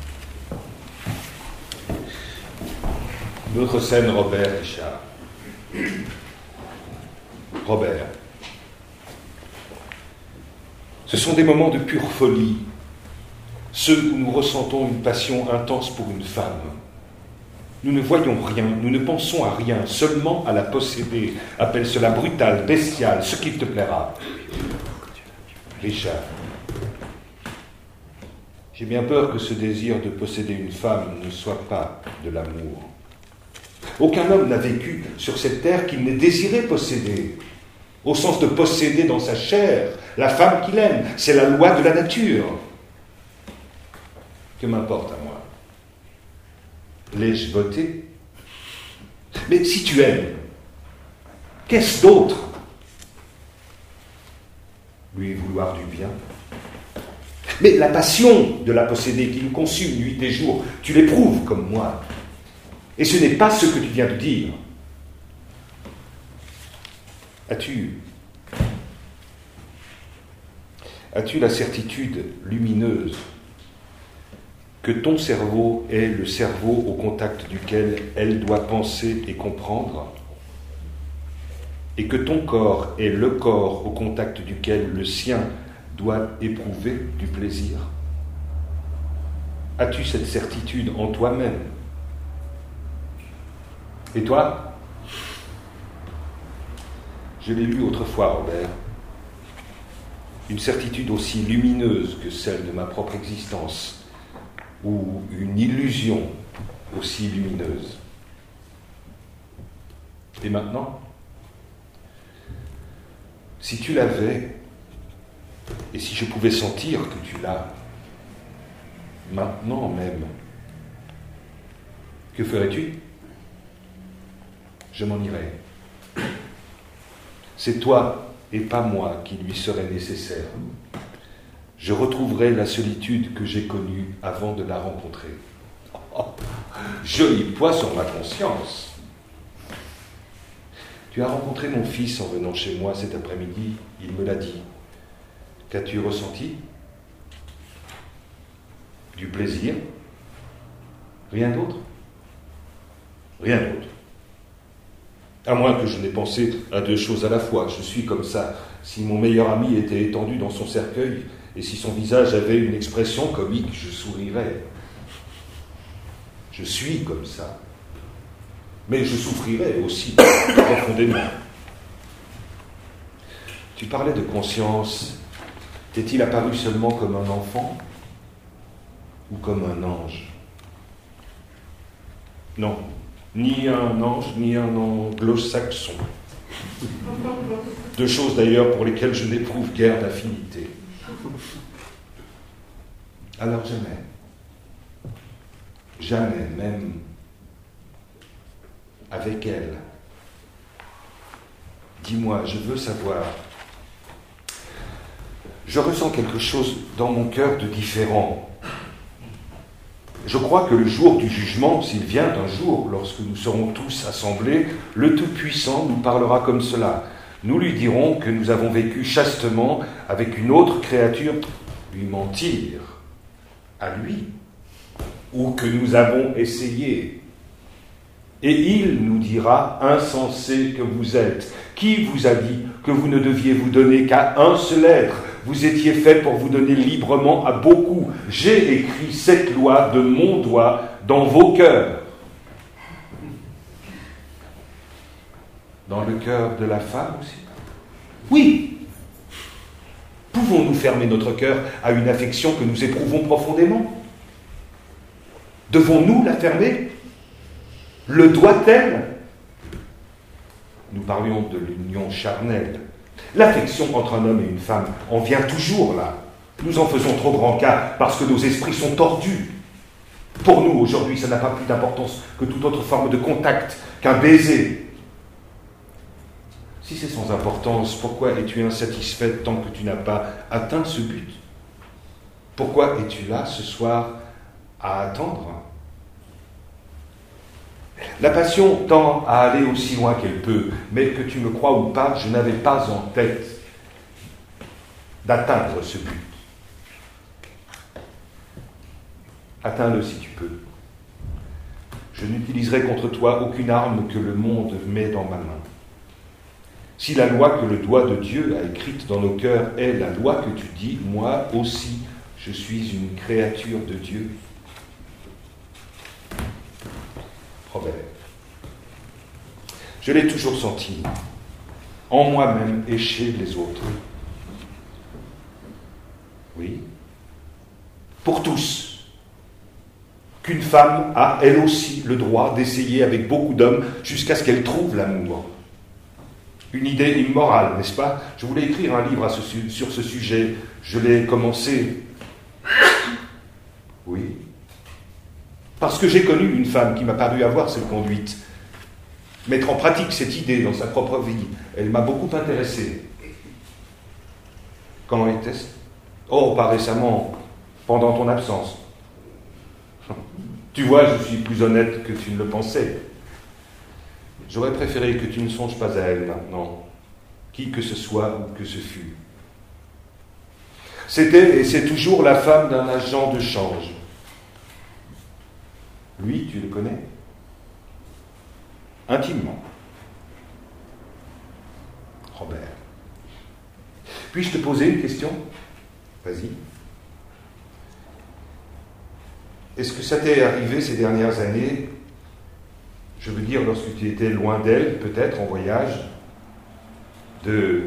Speaker 3: Une autre scène, Robert Richard. Robert. Ce sont des moments de pure folie, ceux où nous ressentons une passion intense pour une femme. Nous ne voyons rien, nous ne pensons à rien, seulement à la posséder. Appelle cela brutal, bestial, ce qui te plaira. Richard, j'ai bien peur que ce désir de posséder une femme ne soit pas de l'amour. Aucun homme n'a vécu sur cette terre qu'il n'ait désiré posséder, au sens de posséder dans sa chair la femme qu'il aime. C'est la loi de la nature. Que m'importe à moi? L'ai-je voté? Mais si tu aimes, qu'est-ce d'autre? Lui vouloir du bien. Mais la passion de la posséder qui nous consume nuit et jour, tu l'éprouves comme moi. Et ce n'est pas ce que tu viens de dire. As-tu, as-tu la certitude lumineuse que ton cerveau est le cerveau au contact duquel elle doit penser et comprendre, et que ton corps est le corps au contact duquel le sien doit éprouver du plaisir? As-tu cette certitude en toi-même? Et toi? Je l'ai lu autrefois, Robert, une certitude aussi lumineuse que celle de ma propre existence, ou une illusion aussi lumineuse. Et maintenant, si tu l'avais, et si je pouvais sentir que tu l'as, maintenant même, que ferais-tu? Je m'en irais. C'est toi et pas moi qui lui serait nécessaire. Je retrouverai la solitude que j'ai connue avant de la rencontrer. Oh, joli poids sur ma conscience. Tu as rencontré mon fils en venant chez moi cet après-midi, il me l'a dit. Qu'as-tu ressenti? Du plaisir? Rien d'autre? Rien d'autre. À moins que je n'ai pensé à deux choses à la fois. Je suis comme ça. Si mon meilleur ami était étendu dans son cercueil, et si son visage avait une expression comique, je sourirais. Je suis comme ça. Mais je souffrirais aussi profondément. Tu parlais de conscience. T'est-il apparu seulement comme un enfant ou comme un ange? Non, ni un ange, ni un anglo-saxon. Deux choses d'ailleurs pour lesquelles je n'éprouve guère d'affinité. Alors jamais, jamais, même avec elle. Dis-moi, je veux savoir. Je ressens quelque chose dans mon cœur de différent. Je crois que le jour du jugement, s'il vient un jour, lorsque nous serons tous assemblés, le Tout-Puissant nous parlera comme cela. Nous lui dirons que nous avons vécu chastement avec une autre créature, lui mentir à lui, ou que nous avons essayé. Et il nous dira, insensé que vous êtes, qui vous a dit que vous ne deviez vous donner qu'à un seul être? Vous étiez fait pour vous donner librement à beaucoup. J'ai écrit cette loi de mon doigt dans vos cœurs. Dans le cœur de la femme aussi? Oui. Pouvons-nous fermer notre cœur à une affection que nous éprouvons profondément? Devons-nous la fermer? Le doit-elle? Nous parlions de l'union charnelle. L'affection entre un homme et une femme en vient toujours là. Nous en faisons trop grand cas parce que nos esprits sont tordus. Pour nous, aujourd'hui, ça n'a pas plus d'importance que toute autre forme de contact, qu'un baiser. Si c'est sans importance, pourquoi es-tu insatisfaite tant que tu n'as pas atteint ce but? Pourquoi es-tu là ce soir à attendre? La passion tend à aller aussi loin qu'elle peut, mais que tu me crois ou pas, je n'avais pas en tête d'atteindre ce but. Atteins-le si tu peux. Je n'utiliserai contre toi aucune arme que le monde met dans ma main. Si la loi que le doigt de Dieu a écrite dans nos cœurs est la loi que tu dis, moi aussi, je suis une créature de Dieu. Robert. Je l'ai toujours senti, en moi-même et chez les autres. Oui. Pour tous. Qu'une femme a, elle aussi, le droit d'essayer avec beaucoup d'hommes jusqu'à ce qu'elle trouve l'amour. Une idée immorale, n'est-ce pas? Je voulais écrire un livre à ce, sur ce sujet. Je l'ai commencé. Oui. Parce que j'ai connu une femme qui m'a paru avoir cette conduite. Mettre en pratique cette idée dans sa propre vie. Elle m'a beaucoup intéressé. Comment était-ce? Oh, pas récemment, pendant ton absence. Tu vois, je suis plus honnête que tu ne le pensais. J'aurais préféré que tu ne songes pas à elle maintenant, qui que ce soit ou que ce fût. C'était et c'est toujours la femme d'un agent de change. Lui, tu le connais? Intimement. Robert. Puis-je te poser une question? Vas-y. Est-ce que ça t'est arrivé ces dernières années, je veux dire lorsque tu étais loin d'elle, peut-être en voyage, de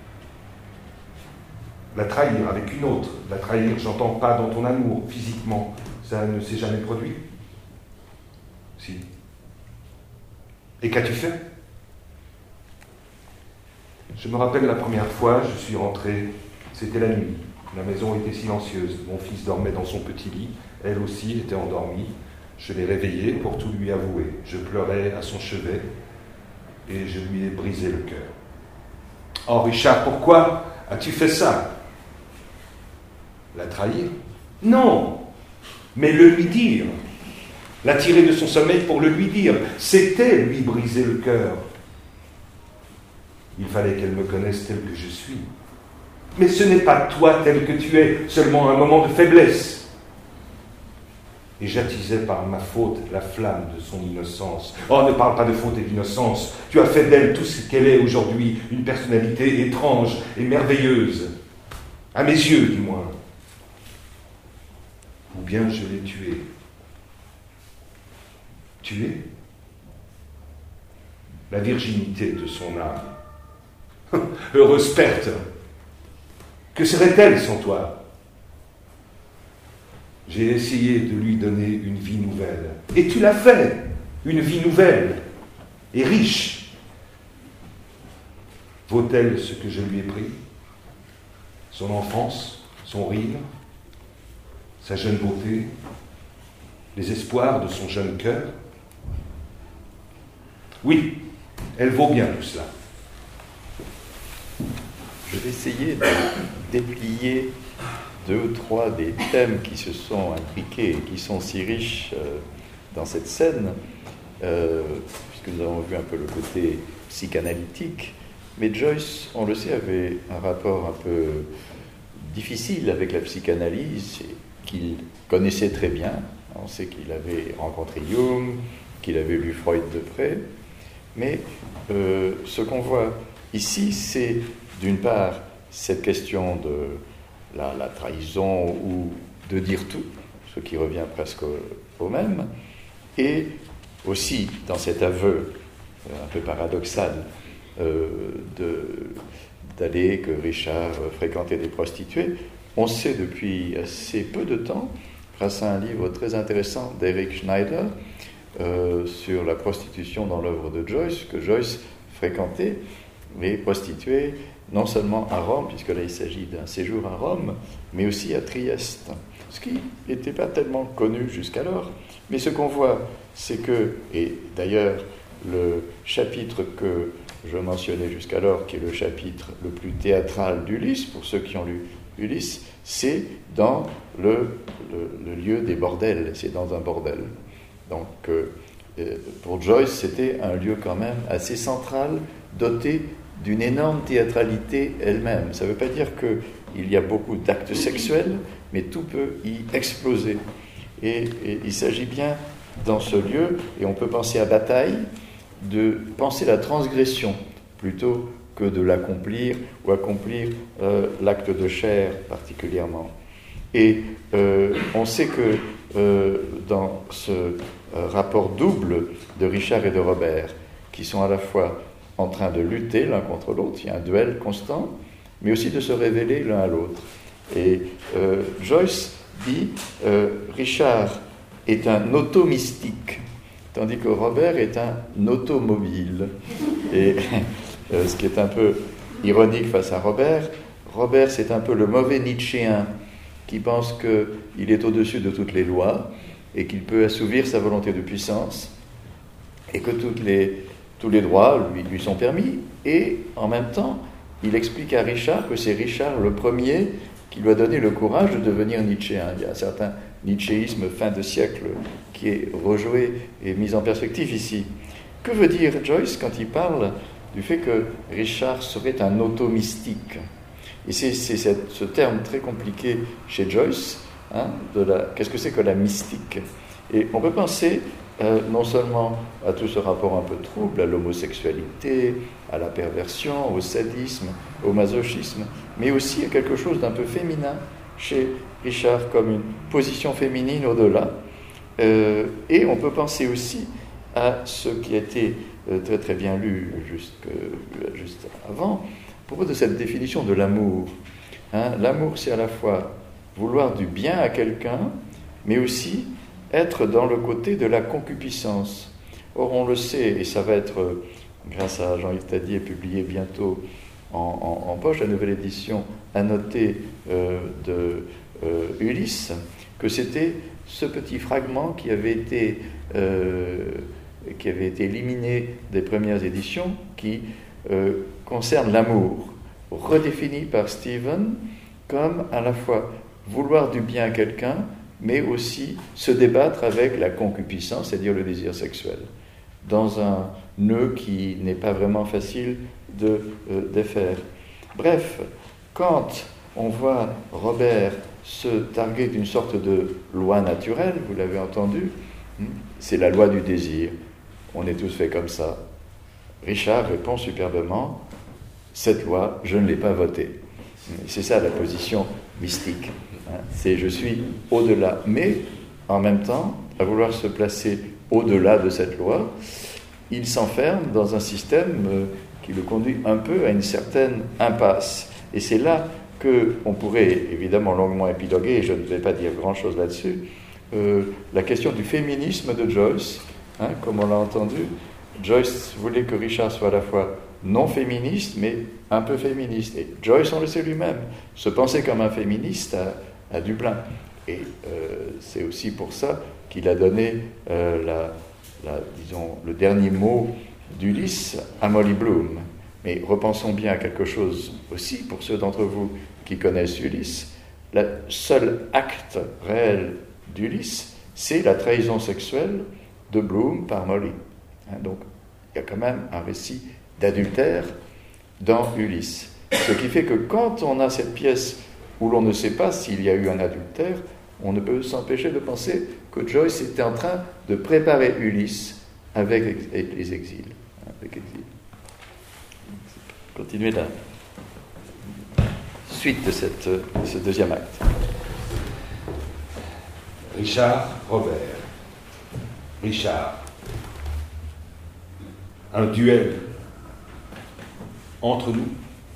Speaker 3: la trahir avec une autre? La trahir, j'entends pas dans ton amour, physiquement. Ça ne s'est jamais produit? Si. Et qu'as-tu fait? Je me rappelle la première fois, je suis rentré, c'était la nuit. La maison était silencieuse. Mon fils dormait dans son petit lit. Elle aussi était endormie. Je l'ai réveillée pour tout lui avouer. Je pleurais à son chevet et je lui ai brisé le cœur. Oh Richard, pourquoi as-tu fait ça? La trahir? Non, mais le lui dire. La tirer de son sommeil pour le lui dire. C'était lui briser le cœur. Il fallait qu'elle me connaisse tel que je suis. Mais ce n'est pas toi tel que tu es, seulement un moment de faiblesse. Et j'attisais par ma faute la flamme de son innocence. Oh, ne parle pas de faute et d'innocence. Tu as fait d'elle tout ce qu'elle est aujourd'hui, une personnalité étrange et merveilleuse. À mes yeux, du moins. Ou bien je l'ai tuée. Tuée? La virginité de son âme. Heureuse perte! Que serait-elle sans toi? J'ai essayé de lui donner une vie nouvelle. Et tu l'as fait, une vie nouvelle et riche. Vaut-elle ce que je lui ai pris? Son enfance, son rire, sa jeune beauté, les espoirs de son jeune cœur? Oui, elle vaut bien tout cela.
Speaker 2: Je vais essayer de déplier deux ou trois des thèmes qui se sont imbriqués et qui sont si riches euh, dans cette scène, euh, puisque nous avons vu un peu le côté psychanalytique, mais Joyce, on le sait, avait un rapport un peu difficile avec la psychanalyse, qu'il connaissait très bien. On sait qu'il avait rencontré Jung, qu'il avait lu Freud de près, mais euh, ce qu'on voit ici, c'est d'une part cette question de la, la trahison ou de dire tout, ce qui revient presque au, au même, et aussi dans cet aveu un peu paradoxal euh, de, d'aller que Richard fréquentait des prostituées. On sait depuis assez peu de temps, grâce à un livre très intéressant d'Eric Schneider euh, sur la prostitution dans l'œuvre de Joyce, que Joyce fréquentait les prostituées non seulement à Rome, puisque là il s'agit d'un séjour à Rome, mais aussi à Trieste, ce qui n'était pas tellement connu jusqu'alors. Mais ce qu'on voit, c'est que, et d'ailleurs le chapitre que je mentionnais jusqu'alors, qui est le chapitre le plus théâtral d'Ulysse, pour ceux qui ont lu Ulysse, c'est dans le, le, le lieu des bordels, c'est dans un bordel. Donc euh, pour Joyce, c'était un lieu quand même assez central, doté d'une énorme théâtralité elle-même. Ça ne veut pas dire qu'il y a beaucoup d'actes sexuels, mais tout peut y exploser. Et, et il s'agit bien, dans ce lieu, et on peut penser à Bataille, de penser la transgression plutôt que de l'accomplir ou accomplir euh, l'acte de chair particulièrement. Et euh, on sait que euh, dans ce euh, rapport double de Richard et de Robert, qui sont à la fois en train de lutter l'un contre l'autre, il y a un duel constant, mais aussi de se révéler l'un à l'autre. Et euh, Joyce dit euh, Richard est un automystique, tandis que Robert est un automobile. Et euh, ce qui est un peu ironique face à Robert, Robert c'est un peu le mauvais Nietzschéen qui pense qu'il est au-dessus de toutes les lois et qu'il peut assouvir sa volonté de puissance et que toutes les, tous les droits lui, lui sont permis. Et en même temps, il explique à Richard que c'est Richard le premier qui lui a donné le courage de devenir nietzschéen. Il y a un certain nietzschéisme fin de siècle qui est rejoué et mis en perspective ici. Que veut dire Joyce quand il parle du fait que Richard serait un automystique? Et c'est, c'est cette, ce terme très compliqué chez Joyce, hein, de la, qu'est-ce que c'est que la mystique? Et on peut penser euh, non seulement à tout ce rapport un peu trouble, à l'homosexualité, à la perversion, au sadisme, au masochisme, mais aussi à quelque chose d'un peu féminin chez Richard, comme une position féminine au-delà. Euh, et on peut penser aussi à ce qui a été euh, très très bien lu juste, euh, juste avant, à propos de cette définition de l'amour. Hein, l'amour, c'est à la fois vouloir du bien à quelqu'un, mais aussi être dans le côté de la concupiscence. Or, on le sait, et ça va être, grâce à Jean-Yves Tadier, publié bientôt en, en, en poche, la nouvelle édition annotée euh, de euh, Ulysse, que c'était ce petit fragment qui avait été, euh, qui avait été éliminé des premières éditions, qui euh, concerne l'amour, redéfini par Stephen comme à la fois vouloir du bien à quelqu'un, mais aussi se débattre avec la concupiscence, c'est-à-dire le désir sexuel, dans un nœud qui n'est pas vraiment facile de euh, défaire. Bref, quand on voit Robert se targuer d'une sorte de loi naturelle, vous l'avez entendu, c'est la loi du désir. On est tous faits comme ça. Richard répond superbement, cette loi, je ne l'ai pas votée. C'est ça la position mystique. C'est je suis au-delà. Mais en même temps, à vouloir se placer au-delà de cette loi, il s'enferme dans un système qui le conduit un peu à une certaine impasse. Et c'est là qu'on pourrait évidemment longuement épiloguer, et je ne vais pas dire grand-chose là-dessus, euh, la question du féminisme de Joyce, hein, comme on l'a entendu. Joyce voulait que Richard soit à la fois non féministe, mais un peu féministe. Et Joyce, on le sait lui-même, se pensait comme un féministe à, à Dublin. Et euh, c'est aussi pour ça qu'il a donné euh, la, la, disons, le dernier mot d'Ulysse à Molly Bloom. Mais repensons bien à quelque chose aussi, pour ceux d'entre vous qui connaissent Ulysse. Le seul acte réel d'Ulysse, c'est la trahison sexuelle de Bloom par Molly. Hein, donc, il y a quand même un récit d'adultère dans Ulysse. Ce qui fait que quand on a cette pièce où l'on ne sait pas s'il y a eu un adultère, on ne peut s'empêcher de penser que Joyce était en train de préparer Ulysse avec les exils. Avec exil. Continuez la suite de, cette, de ce deuxième acte.
Speaker 3: Richard, Robert. Richard. Un duel entre nous.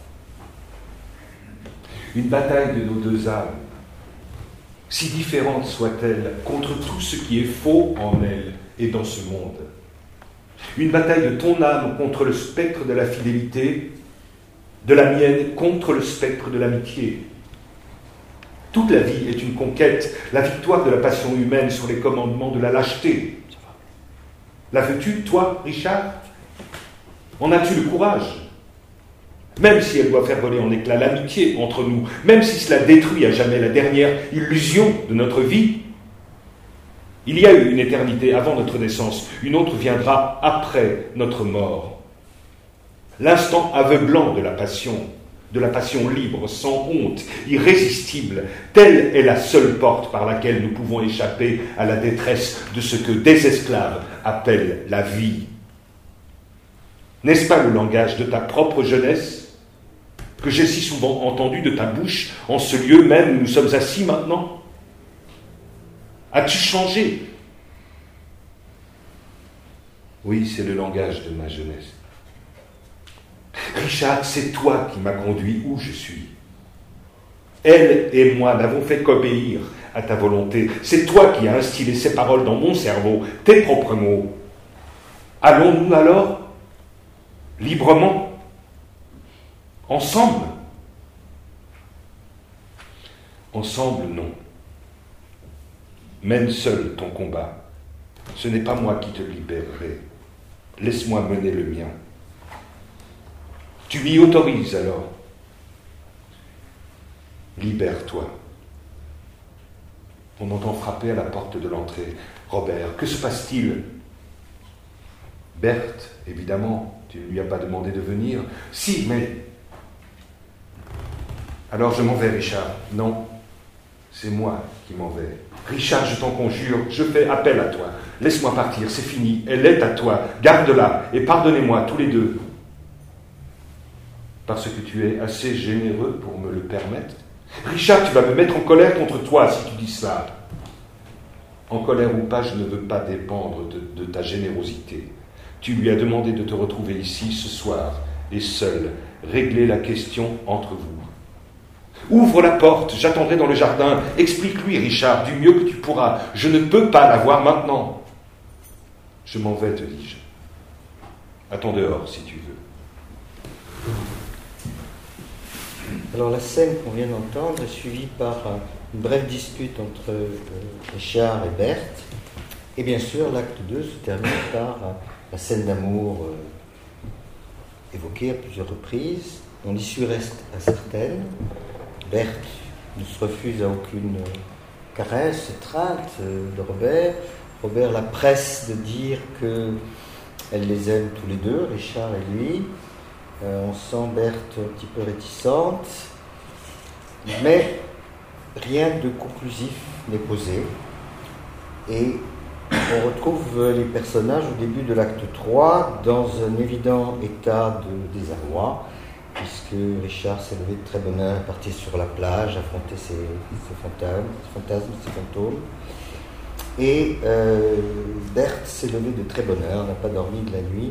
Speaker 3: Une bataille de nos deux âmes, si différentes soient-elles, contre tout ce qui est faux en elles et dans ce monde. Une bataille de ton âme contre le spectre de la fidélité, de la mienne contre le spectre de l'amitié. Toute la vie est une conquête, la victoire de la passion humaine sur les commandements de la lâcheté. La veux-tu, toi, Richard ? En as-tu le courage ? Même si elle doit faire voler en éclats l'amitié entre nous, même si cela détruit à jamais la dernière illusion de notre vie, il y a eu une éternité avant notre naissance, une autre viendra après notre mort. L'instant aveuglant de la passion, de la passion libre, sans honte, irrésistible, telle est la seule porte par laquelle nous pouvons échapper à la détresse de ce que des esclaves appellent la vie. N'est-ce pas le langage de ta propre jeunesse que j'ai si souvent entendu de ta bouche en ce lieu même où nous sommes assis maintenant? As-tu changé? Oui, c'est le langage de ma jeunesse. Richard, c'est toi qui m'as conduit où je suis. Elle et moi n'avons fait qu'obéir à ta volonté. C'est toi qui as instillé ces paroles dans mon cerveau, tes propres mots. Allons-nous alors librement, ensemble? Ensemble, non. Mène seul ton combat. Ce n'est pas moi qui te libérerai. Laisse-moi mener le mien. Tu m'y autorises alors. Libère-toi. On entend frapper à la porte de l'entrée. Robert, que se passe-t-il? Berthe, évidemment, tu ne lui as pas demandé de venir. Si, mais... Alors je m'en vais, Richard. Non, c'est moi qui m'en vais. Richard, je t'en conjure, je fais appel à toi. Laisse-moi partir, c'est fini. Elle est à toi. Garde-la et pardonnez-moi tous les deux. Parce que tu es assez généreux pour me le permettre. Richard, tu vas me mettre en colère contre toi si tu dis cela. En colère ou pas, je ne veux pas dépendre de, de ta générosité. Tu lui as demandé de te retrouver ici ce soir, et seul, régler la question entre vous. Ouvre la porte, j'attendrai dans le jardin. Explique-lui, Richard, du mieux que tu pourras. Je ne peux pas la voir maintenant. Je m'en vais, te dis-je. Attends dehors, si tu veux.
Speaker 4: Alors la scène qu'on vient d'entendre est suivie par une brève dispute entre Richard et Berthe. Et bien sûr, l'acte deux se termine par la scène d'amour évoquée à plusieurs reprises, dont l'issue reste incertaine. Berthe ne se refuse à aucune caresse, étreinte de Robert. Robert la presse de dire qu'elle les aime tous les deux, Richard et lui. Euh, on sent Berthe un petit peu réticente, mais rien de conclusif n'est posé. Et on retrouve les personnages au début de l'acte trois dans un évident état de désarroi, puisque Richard s'est levé de très bonne heure, parti sur la plage, affronter ses, ses fantasmes, ses fantasmes, ses fantômes. Et euh, Berthe s'est levée de très bonne heure, n'a pas dormi de la nuit.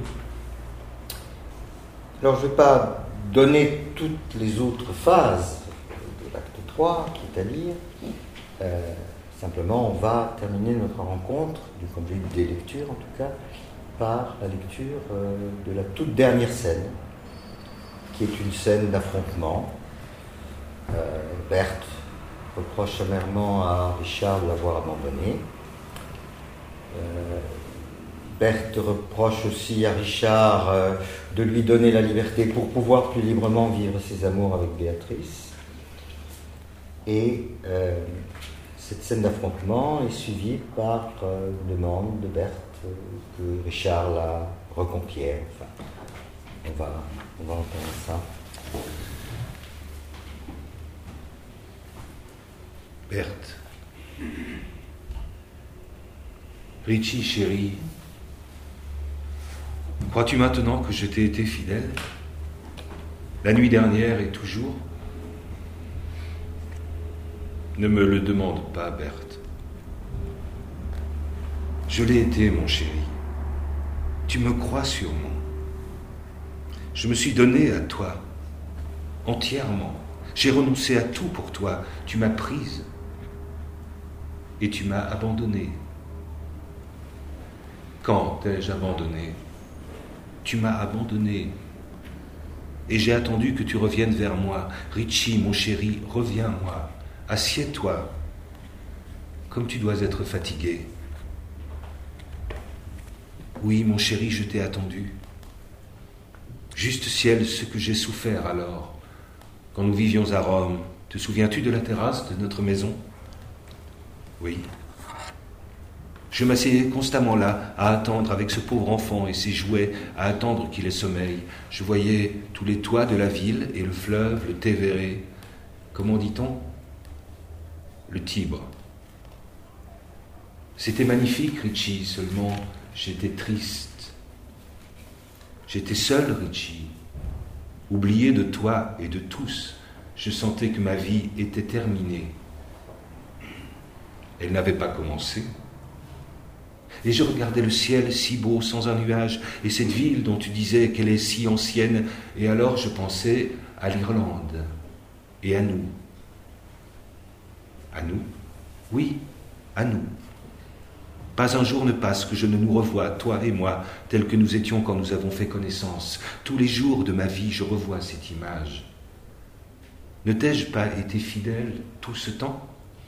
Speaker 4: Alors je ne vais pas donner toutes les autres phases de l'acte trois qui est à lire. Euh, simplement, on va terminer notre rencontre, du point de vue des lectures en tout cas, par la lecture euh, de la toute dernière scène, qui est une scène d'affrontement. Euh, Berthe reproche amèrement à Richard de l'avoir abandonné. Euh, Berthe reproche aussi à Richard euh, de lui donner la liberté pour pouvoir plus librement vivre ses amours avec Béatrice. Et euh, cette scène d'affrontement est suivie par euh, une demande de Berthe euh, que Richard la reconquiert. Enfin, on va, on va entendre ça.
Speaker 3: Berthe. Richie, chérie, crois-tu maintenant que je t'ai été fidèle? La nuit dernière et toujours? Ne me le demande pas, Berthe. Je l'ai été, mon chéri. Tu me crois sûrement. Je me suis donné à toi, entièrement. J'ai renoncé à tout pour toi. Tu m'as prise et tu m'as abandonné. Quand t'ai-je abandonné? Tu m'as abandonné. Et j'ai attendu que tu reviennes vers moi. Richie, mon chéri, reviens-moi. Assieds-toi. Comme tu dois être fatigué. Oui, mon chéri, je t'ai attendu. Juste ciel, ce que j'ai souffert alors, quand nous vivions à Rome. Te souviens-tu de la terrasse de notre maison? Oui. Je m'asseyais constamment là, à attendre avec ce pauvre enfant et ses jouets, à attendre qu'il ait sommeil. Je voyais tous les toits de la ville et le fleuve, le Tévéré. Comment dit-on? Le Tibre. C'était magnifique, Richie, seulement j'étais triste. J'étais seul, Richie, oublié de toi et de tous. Je sentais que ma vie était terminée. Elle n'avait pas commencé. Et je regardais le ciel si beau, sans un nuage, et cette ville dont tu disais qu'elle est si ancienne, et alors je pensais à l'Irlande, et à nous. À nous? Oui, à nous. Pas un jour ne passe que je ne nous revoie, toi et moi, tels que nous étions quand nous avons fait connaissance. Tous les jours de ma vie, je revois cette image. Ne t'ai-je pas été fidèle tout ce temps?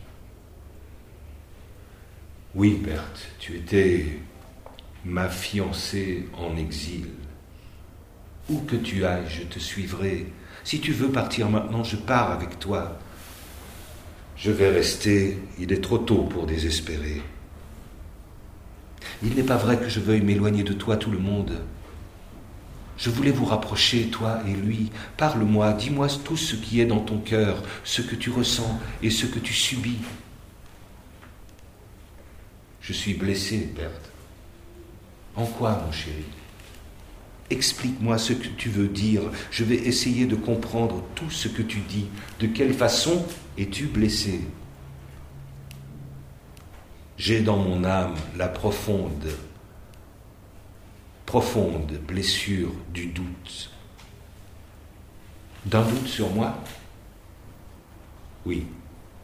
Speaker 3: Oui, Berthe, tu étais ma fiancée en exil. Où que tu ailles, je te suivrai. Si tu veux partir maintenant, je pars avec toi. Je vais rester, il est trop tôt pour désespérer. Il n'est pas vrai que je veuille m'éloigner de toi, tout le monde. Je voulais vous rapprocher, toi et lui. Parle-moi, dis-moi tout ce qui est dans ton cœur, ce que tu ressens et ce que tu subis. Je suis blessé, Berthe. En quoi, mon chéri? Explique-moi ce que tu veux dire. Je vais essayer de comprendre tout ce que tu dis. De quelle façon es-tu blessé? J'ai dans mon âme la profonde, profonde blessure du doute. D'un doute sur moi? Oui.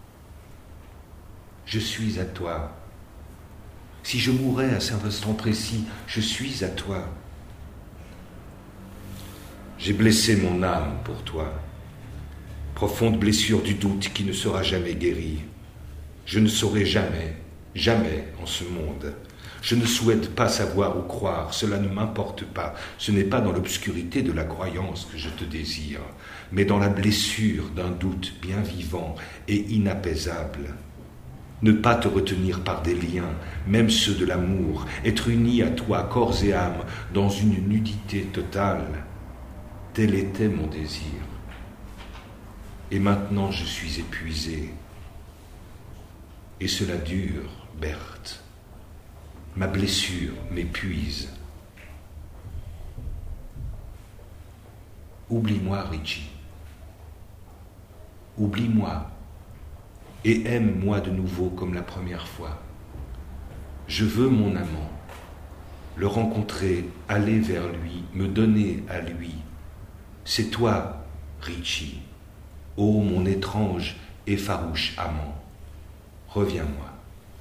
Speaker 3: Je suis à toi. Si je mourais à cet instant précis, je suis à toi. J'ai blessé mon âme pour toi. Profonde blessure du doute qui ne sera jamais guérie. Je ne saurai jamais, jamais en ce monde. Je ne souhaite pas savoir ou croire, cela ne m'importe pas. Ce n'est pas dans l'obscurité de la croyance que je te désire, mais dans la blessure d'un doute bien vivant et inapaisable. Ne pas te retenir par des liens, même ceux de l'amour, être uni à toi corps et âme dans une nudité totale. Tel était mon désir. Et maintenant je suis épuisé. Et cela dure, Berthe. Ma blessure m'épuise. Oublie-moi, Richie. Oublie-moi. Et aime-moi de nouveau comme la première fois. Je veux mon amant, le rencontrer, aller vers lui, me donner à lui. C'est toi, Richie, ô mon étrange et farouche amant. Reviens-moi.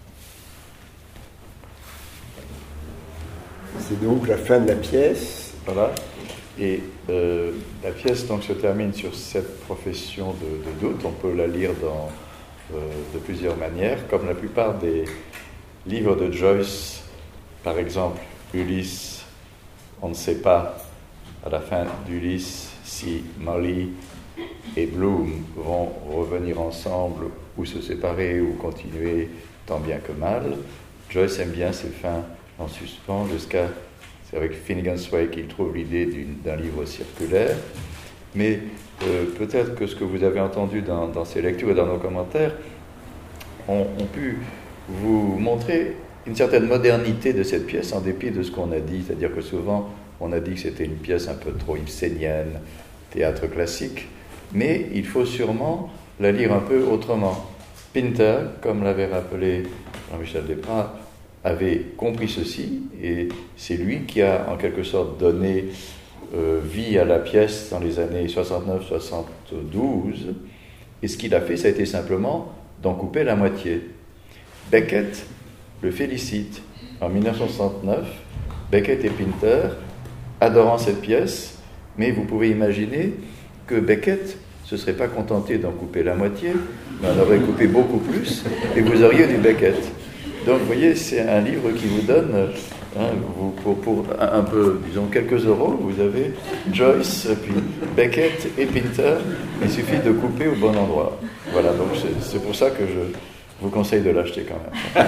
Speaker 1: C'est donc la fin de la pièce.
Speaker 2: Voilà. Et euh, la pièce donc se termine sur cette profession de, de doute. On peut la lire dans Euh, de plusieurs manières, comme la plupart des livres de Joyce, par exemple Ulysse, on ne sait pas à la fin d'Ulysse si Molly et Bloom vont revenir ensemble ou se séparer ou continuer tant bien que mal. Joyce aime bien ces fins en suspens jusqu'à, c'est avec Finnegan's Wake qu'il trouve l'idée d'un livre circulaire. Mais euh, peut-être que ce que vous avez entendu dans, dans ces lectures et dans nos commentaires ont, ont pu vous montrer une certaine modernité de cette pièce en dépit de ce qu'on a dit. C'est-à-dire que souvent, on a dit que c'était une pièce un peu trop ibsénienne, théâtre classique, mais il faut sûrement la lire un peu autrement. Pinter, comme l'avait rappelé Jean-Michel Desprats, avait compris ceci, et c'est lui qui a en quelque sorte donné Euh, vie à la pièce dans les années soixante-neuf soixante-douze, et ce qu'il a fait, ça a été simplement d'en couper la moitié. Beckett le félicite. En dix-neuf cent soixante-neuf, Beckett et Pinter, adorant cette pièce, mais vous pouvez imaginer que Beckett ne se serait pas contenté d'en couper la moitié, mais en aurait coupé beaucoup plus, et vous auriez du Beckett. Donc, vous voyez, c'est un livre qui vous donne... Hein, vous, pour, pour un, un peu, disons, quelques euros, vous avez Joyce, puis Beckett et Pinter. Il suffit de couper au bon endroit. Voilà, donc c'est, c'est pour ça que je vous conseille de l'acheter quand même.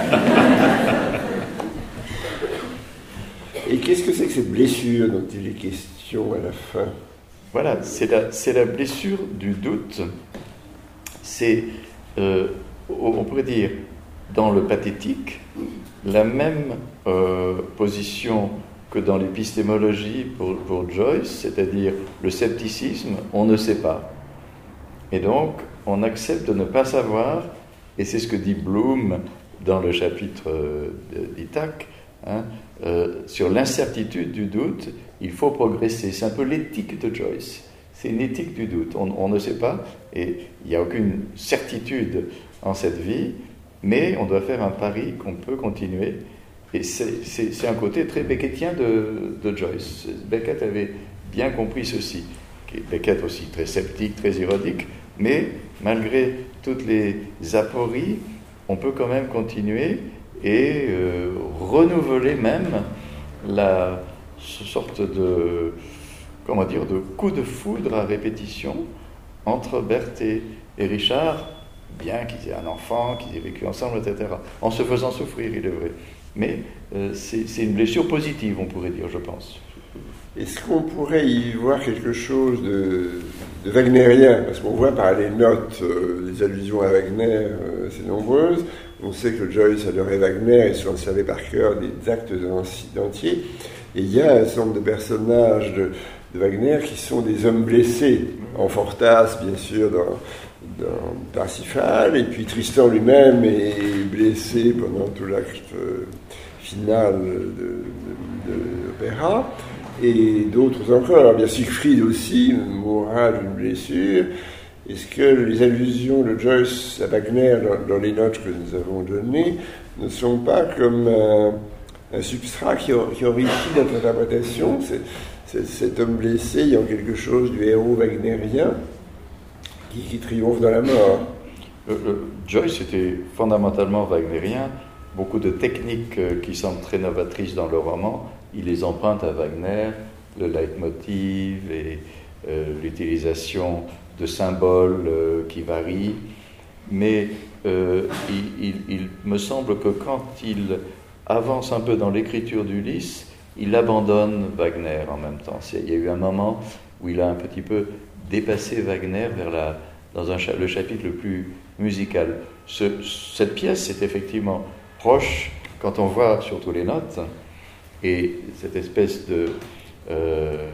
Speaker 1: Et qu'est-ce que c'est que cette blessure dont il est question à la fin?
Speaker 2: Voilà, c'est la, c'est la blessure du doute. C'est, euh, on pourrait dire, dans le pathétique, la même euh, position que dans l'épistémologie pour, pour Joyce, c'est-à-dire le scepticisme, on ne sait pas. Et donc, on accepte de ne pas savoir, et c'est ce que dit Bloom dans le chapitre euh, d'Ithaque, hein, euh, sur l'incertitude du doute, il faut progresser. C'est un peu l'éthique de Joyce. C'est une éthique du doute. On, on ne sait pas, et il n'y a aucune certitude en cette vie, mais on doit faire un pari qu'on peut continuer. Et c'est, c'est, c'est un côté très beckettien de, de Joyce. Beckett avait bien compris ceci. Beckett aussi très sceptique, très ironique, mais malgré toutes les apories, on peut quand même continuer et euh, renouveler même la sorte de, comment dire, de coup de foudre à répétition entre Berthe et, et Richard, bien qu'ils aient un enfant, qu'ils aient vécu ensemble, et cetera, en se faisant souffrir, il est vrai. Mais euh, c'est, c'est une blessure positive, on pourrait dire, je pense.
Speaker 1: Est-ce qu'on pourrait y voir quelque chose de, de wagnérien? Parce qu'on voit par les notes, euh, les allusions à Wagner, euh, c'est nombreuses. On sait que Joyce adorait Wagner et s'en servait par cœur des actes entiers. Et il y a un certain nombre de personnages de, de Wagner qui sont des hommes blessés. Amfortas, bien sûr, dans, dans Parsifal, et puis Tristan lui-même est blessé pendant tout l'acte euh, final de, de, de l'opéra. Et d'autres encore. Alors bien Siegfried aussi mourra d'une blessure. Est-ce que les allusions de Joyce à Wagner dans, dans les notes que nous avons données ne sont pas comme un, un substrat qui, qui enrichit notre interprétation, c'est, c'est, cet homme blessé ayant quelque chose du héros wagnérien qui, qui triomphe dans la mort?
Speaker 2: le, le, Joyce était fondamentalement wagnérien. Beaucoup de techniques qui semblent très novatrices dans le roman, il les emprunte à Wagner, le leitmotiv et euh, l'utilisation de symboles euh, qui varient. Mais euh, il, il, il me semble que quand il avance un peu dans l'écriture d'Ulysse, il abandonne Wagner en même temps. Il y a eu un moment où il a un petit peu dépassé Wagner vers la, dans un, le chapitre le plus musical. Ce, cette pièce est effectivement proche, quand on voit surtout les notes, et cette espèce de euh,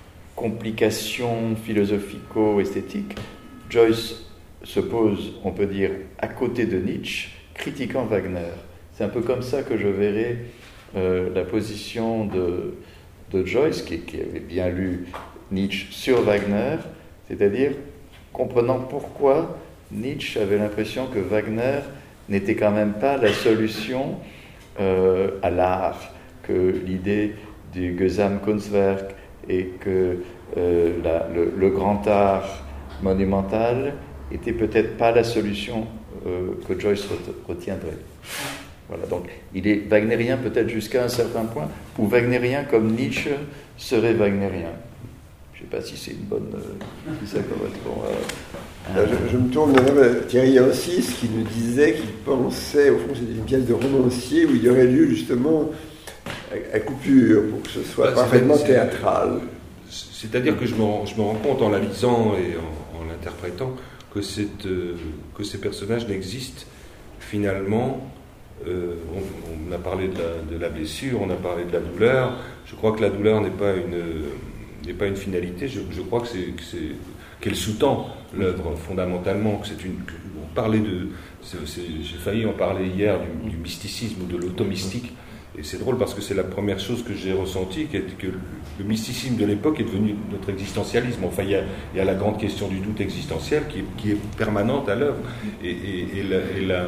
Speaker 2: complication philosophico-esthétique, Joyce se pose, on peut dire, à côté de Nietzsche, critiquant Wagner. C'est un peu comme ça que je verrais euh, la position de, de Joyce, qui, qui avait bien lu Nietzsche sur Wagner, c'est-à-dire comprenant pourquoi Nietzsche avait l'impression que Wagner n'était quand même pas la solution euh, à l'art, que l'idée du Gesamtkunstwerk et que euh, la, le, le grand art monumental était peut-être pas la solution euh, que Joyce retiendrait. Voilà, donc il est wagnérien peut-être jusqu'à un certain point, ou wagnérien comme Nietzsche serait wagnérien. Je ne sais pas si c'est une bonne... Euh, si ça correspond à...
Speaker 1: à... Je, je me tourne vers Thierry Ancis qui nous disait qu'il pensait, au fond, que c'était une pièce de romancier où il y aurait lieu justement à, à coupure pour que ce soit bah, parfaitement c'est, théâtral.
Speaker 3: C'est-à-dire que je me, rends, je me rends compte en la lisant et en, en l'interprétant que, cette, euh, que ces personnages n'existent finalement. Euh, on, on a parlé de la, de la blessure, on a parlé de la douleur. Je crois que la douleur n'est pas une... n'est pas une finalité, je, je crois que c'est, que c'est qu'elle sous-tend l'œuvre fondamentalement, que c'est une, que on parlait de, c'est, c'est, j'ai failli en parler hier du, du mysticisme ou de l'automystique, et c'est drôle parce que c'est la première chose que j'ai ressentie, que, que le mysticisme de l'époque est devenu notre existentialisme. Enfin, il y a, il y a la grande question du doute existentiel qui est, qui est permanente à l'œuvre, et, et, et, la, et la,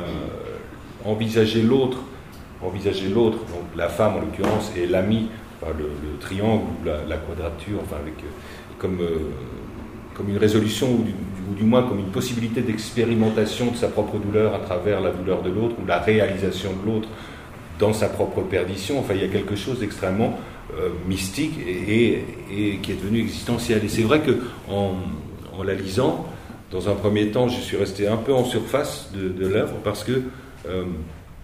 Speaker 3: envisager l'autre, envisager l'autre, donc la femme en l'occurrence et l'ami. Enfin, le, le triangle ou la, la quadrature, enfin avec, comme, euh, comme une résolution ou du, ou du moins comme une possibilité d'expérimentation de sa propre douleur à travers la douleur de l'autre ou la réalisation de l'autre dans sa propre perdition. Enfin, il y a quelque chose d'extrêmement euh, mystique et, et, et qui est devenu existentiel. Et c'est vrai qu'en en la lisant, dans un premier temps, je suis resté un peu en surface de, de l'œuvre parce que euh,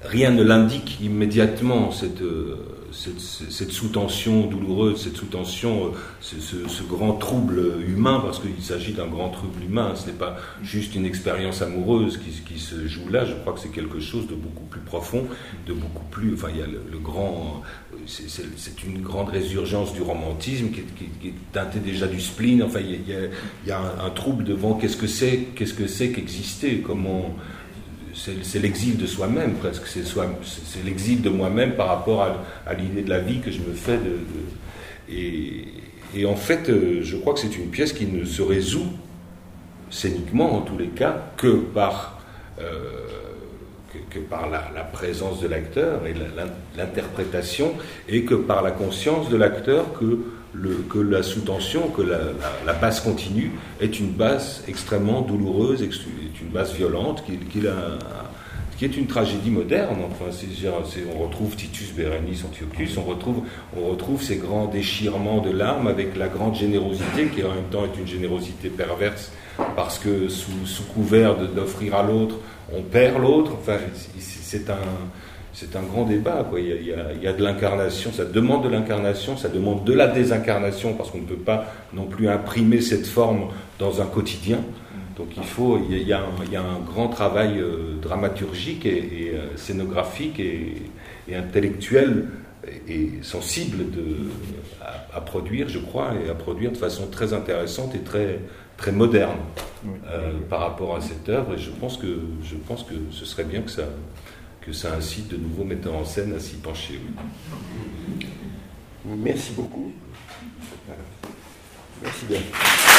Speaker 5: rien ne l'indique immédiatement, cette, cette, cette sous-tension douloureuse, cette sous-tension, ce, ce, ce grand trouble humain, parce qu'il s'agit d'un grand trouble humain, ce n'est pas juste une expérience amoureuse qui, qui se joue là, je crois que c'est quelque chose de beaucoup plus profond, de beaucoup plus, enfin il y a le, le grand, c'est, c'est, c'est une grande résurgence du romantisme qui, qui, qui est teintée déjà du spleen, enfin il y a, il y a un, un trouble devant qu'est-ce que c'est, qu'est-ce que c'est qu'exister, comment... C'est, c'est l'exil de soi-même presque, c'est, soi, c'est, c'est l'exil de moi-même par rapport à, à l'idée de la vie que je me fais. De, de, et, et en fait, je crois que c'est une pièce qui ne se résout scéniquement en tous les cas que par, euh, que, que par la, la présence de l'acteur et la, l'interprétation, et que par la conscience de l'acteur que Le, que la sous-tension, que la, la, la basse continue est une basse extrêmement douloureuse, est une basse violente, qui, qui, a, qui est une tragédie moderne. Enfin, c'est, c'est, on retrouve Titus Bérénice Antiochus, on retrouve, on retrouve ces grands déchirements de larmes avec la grande générosité, qui en même temps est une générosité perverse, parce que sous, sous couvert de, d'offrir à l'autre, on perd l'autre. Enfin, c'est un... C'est un grand débat, quoi. Il y a, il y a, il y a de l'incarnation, ça demande de l'incarnation, ça demande de la désincarnation, parce qu'on ne peut pas non plus imprimer cette forme dans un quotidien. Donc il faut, il y a, il y a, un, il y a un grand travail euh, dramaturgique et, et euh, scénographique et, et intellectuel et, et sensible de, à, à produire, je crois, et à produire de façon très intéressante et très, très moderne euh, par rapport à cette œuvre. Et je pense que, je pense que ce serait bien que ça... que ça incite de nouveaux metteurs en scène à s'y pencher. Oui.
Speaker 1: Merci beaucoup. Merci bien.